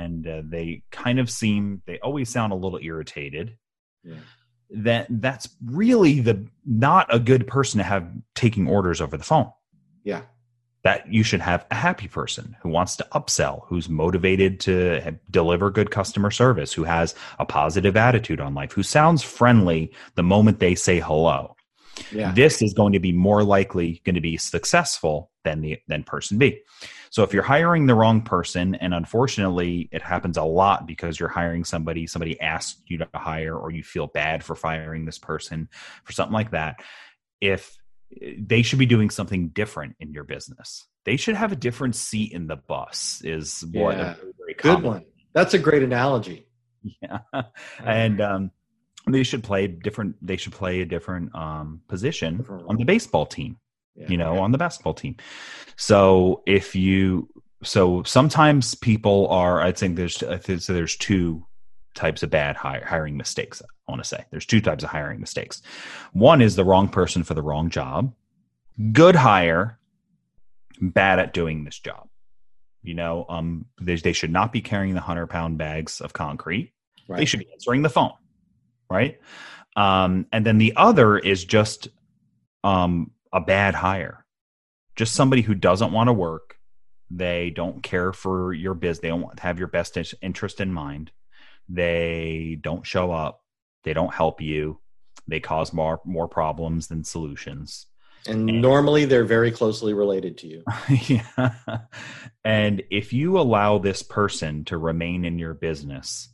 always sound a little irritated. Yeah. That's really not a good person to have taking orders over the phone. Yeah. That you should have a happy person who wants to upsell, who's motivated to deliver good customer service, who has a positive attitude on life, who sounds friendly the moment they say hello. Yeah. This is going to be more likely going to be successful than person B. So if you're hiring the wrong person, and unfortunately it happens a lot because you're hiring somebody asked you to hire, or you feel bad for firing this person for something like that, if they should be doing something different in your business. They should have a different seat in the bus is what a very good one. That's a great analogy. Yeah. And they should play a different position on the baseball team, on the basketball team. So sometimes people are, I think there's two types of bad hiring mistakes. I want to say there's two types of hiring mistakes. One is the wrong person for the wrong job. Good hire, bad at doing this job. They should not be carrying the 100-pound bags of concrete. Right. They should be answering the phone. Right. And then the other is just a bad hire. Just somebody who doesn't want to work. They don't care for your business. They don't have your best interest in mind. They don't show up. They don't help you. They cause more problems than solutions. And normally they're very closely related to you. Yeah. And if you allow this person to remain in your business,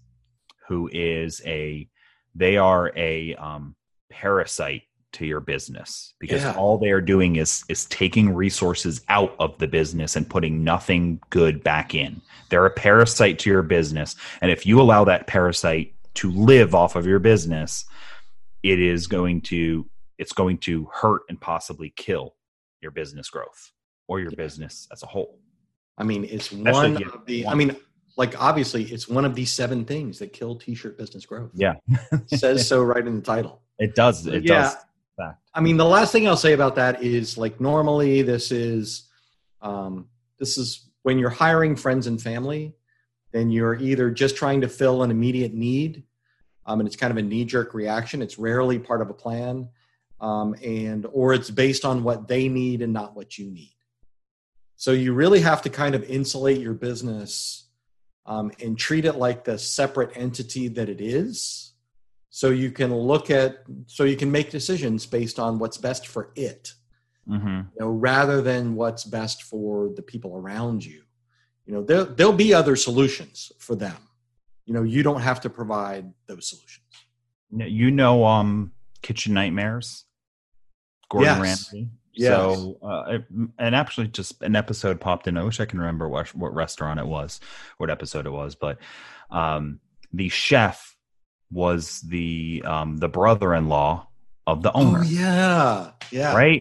they are a parasite to your business, because all they are doing is taking resources out of the business and putting nothing good back in. They're a parasite to your business. And if you allow that parasite to live off of your business, it's going to hurt and possibly kill your business growth or your business as a whole. I mean, obviously it's one of the 7 things that kill t-shirt business growth. Yeah. It says so right in the title. It does. It does. I mean, the last thing I'll say about that is, like, normally this is when you're hiring friends and family, then you're either just trying to fill an immediate need, and it's kind of a knee-jerk reaction. It's rarely part of a plan, or it's based on what they need and not what you need. So you really have to kind of insulate your business and treat it like the separate entity that it is. So you can make decisions based on what's best for it, rather than what's best for the people around you. There'll be other solutions for them. You don't have to provide those solutions. Kitchen Nightmares, Gordon Ramsay. Yes. So, and actually just an episode popped in. I wish I can remember what restaurant it was, what episode it was, but the chef was the brother-in-law of the owner. Oh, yeah. Yeah. Right?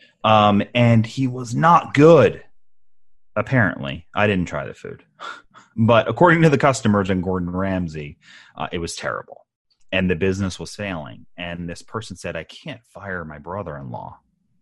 And he was not good, apparently. I didn't try the food. But according to the customers and Gordon Ramsay, it was terrible. And the business was failing. And this person said, I can't fire my brother-in-law.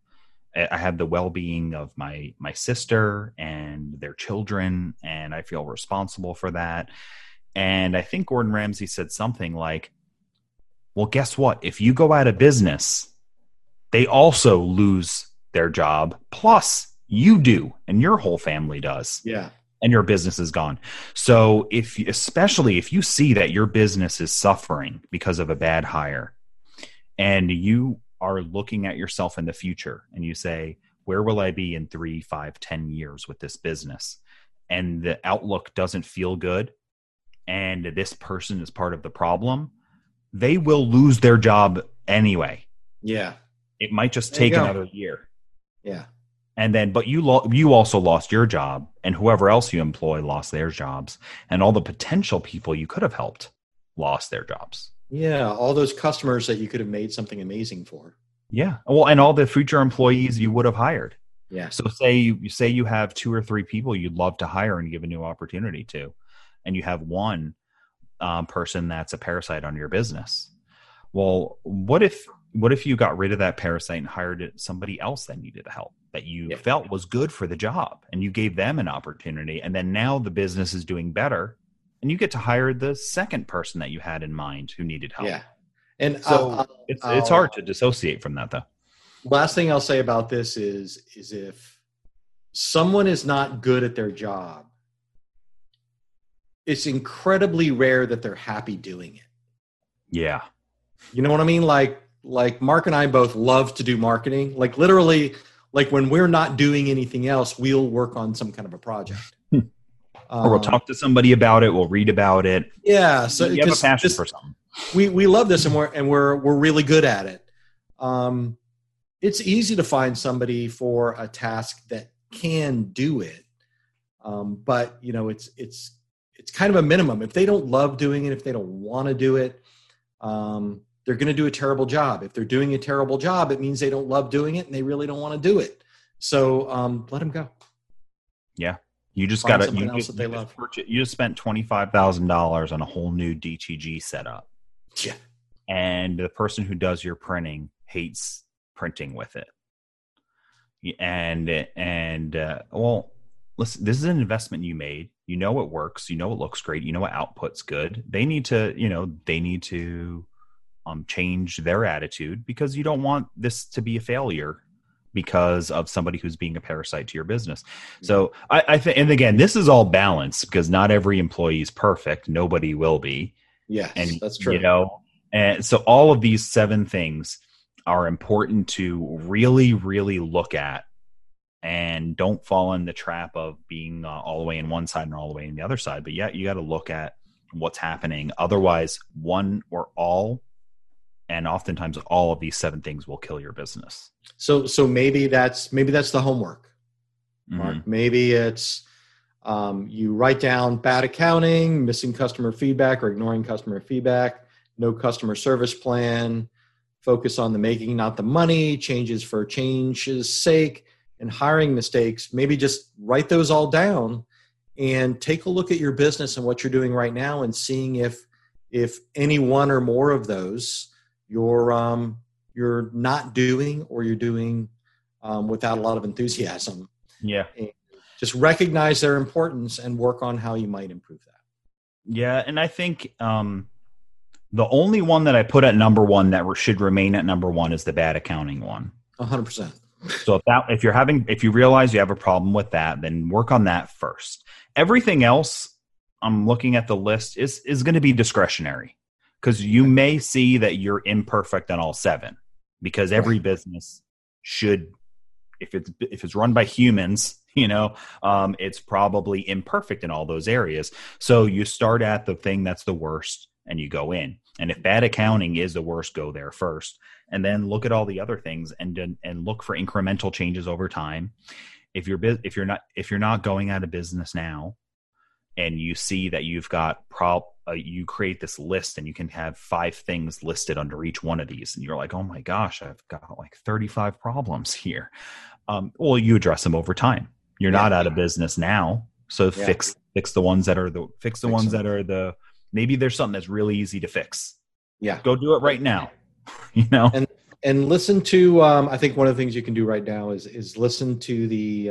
I have the well-being of my sister and their children, and I feel responsible for that. And I think Gordon Ramsay said something like, well, guess what? If you go out of business, they also lose their job, plus you do, and your whole family does. Yeah. And your business is gone. So especially if you see that your business is suffering because of a bad hire, and you are looking at yourself in the future and you say, where will I be in 3, 5, 10 years with this business? And the outlook doesn't feel good, and this person is part of the problem, they will lose their job anyway. Yeah. It might just take another year. Yeah. And then, but you also lost your job, and whoever else you employ lost their jobs, and all the potential people you could have helped lost their jobs. Yeah, all those customers that you could have made something amazing for. Yeah, well, and all the future employees you would have hired. Yeah. So say you have 2 or 3 people you'd love to hire and give a new opportunity to, and you have one person that's a parasite on your business. Well, what if you got rid of that parasite and hired somebody else that needed help, that you felt was good for the job, and you gave them an opportunity, and then now the business is doing better, and you get to hire the second person that you had in mind who needed help. Yeah. And so it's hard to dissociate from that, though. Last thing I'll say about this is if someone is not good at their job, it's incredibly rare that they're happy doing it. Yeah. You know what I mean? Like Mark and I both love to do marketing. Like literally, like when we're not doing anything else, we'll work on some kind of a project. Or we'll talk to somebody about it. We'll read about it. Yeah. So you have a passion for something. We love this, and we're really good at it. It's easy to find somebody for a task that can do it. But it's kind of a minimum. If they don't love doing it, if they don't want to do it, they're going to do a terrible job. If they're doing a terrible job, it means they don't love doing it and they really don't want to do it. So let them go. Yeah. You just got to, you just spent $25,000 on a whole new DTG setup. Yeah. And the person who does your printing hates printing with it. Well, listen, this is an investment you made. You know it works. You know it looks great. You know what output's good. They need to change their attitude, because you don't want this to be a failure because of somebody who's being a parasite to your business. So I think, and again, this is all balanced, because not every employee is perfect. Nobody will be. Yes, and that's true. And so all of these 7 things are important to really, really look at, and don't fall in the trap of being all the way in one side and all the way in the other side. But yeah, you got to look at what's happening. Otherwise, one or all, and oftentimes all of these 7 things will kill your business. So maybe that's the homework, Mark. Mm-hmm. Maybe it's you write down bad accounting, missing customer feedback or ignoring customer feedback, no customer service plan, focus on the making, not the money, changes for change's sake, and hiring mistakes. Maybe just write those all down and take a look at your business and what you're doing right now, and seeing if any one or more of those you're not doing, or you're doing without a lot of enthusiasm. Yeah. And just recognize their importance and work on how you might improve that. Yeah. And I think The only one that I put at number one that should remain at number one is the bad accounting one. 100%. So if you realize you have a problem with that, then work on that first. Everything else, I'm looking at the list, is going to be discretionary, because you may see that you're imperfect on all 7, because every business should, if it's run by humans, it's probably imperfect in all those areas. So you start at the thing that's the worst and you go in. And if bad accounting is the worst, go there first, and then look at all the other things and look for incremental changes over time. If you're not going out of business now, and you see that you've got you create this list and you can have 5 things listed under each one of these, and you're like, oh my gosh, I've got like 35 problems here. Well, you address them over time. You're not out of business now, so fix the ones that are maybe there's something that's really easy to fix. Yeah, go do it right now. And listen to. I think one of the things you can do right now is listen to the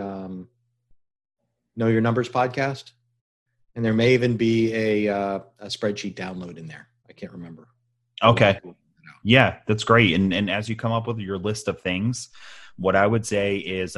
Know Your Numbers podcast. And there may even be a spreadsheet download in there. I can't remember. Okay. Yeah, that's great. And as you come up with your list of things, what I would say is,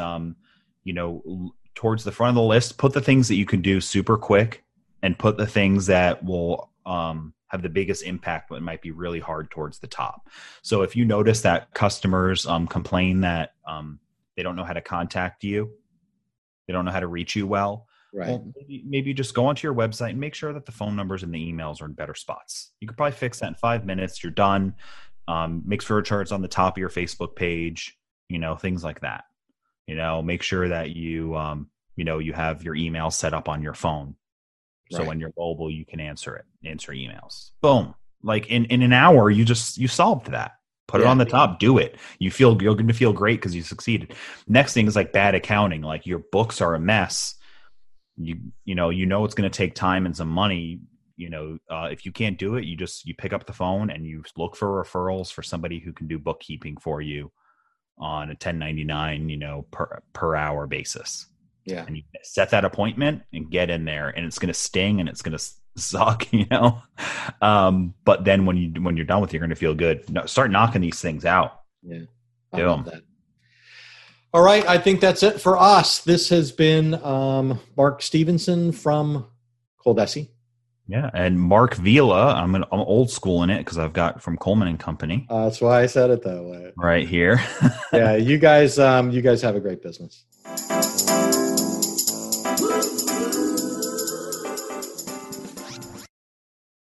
towards the front of the list, put the things that you can do super quick, and put the things that will have the biggest impact, but it might be really hard towards the top. So if you notice that customers complain that they don't know how to contact you, they don't know how to reach you well, right. Well, maybe just go onto your website and make sure that the phone numbers and the emails are in better spots. You could probably fix that in 5 minutes. You're done. Make sure it's on the top of your Facebook page, things like that. Make sure that you have your email set up on your phone. So when you're mobile, you can answer emails. Boom. Like in an hour, you solved that. Put it on the top, do it. You're going to feel great because you succeeded. Next thing is like bad accounting. Like your books are a mess. You know it's going to take time and some money. If you can't do it, you pick up the phone and you look for referrals for somebody who can do bookkeeping for you on a 1099, per hour basis. Yeah. And you set that appointment and get in there, and it's going to sting and it's going to suck, but then when you're done with it, you're going to feel good. Start knocking these things out. Yeah. I love that. All right. I think that's it for us. This has been Mark Stevenson from Coldesi. Yeah. And Mark Vila. I'm old school in it because I've got from Coleman and Company. That's why I said it that way. Right here. Yeah. You guys have a great business.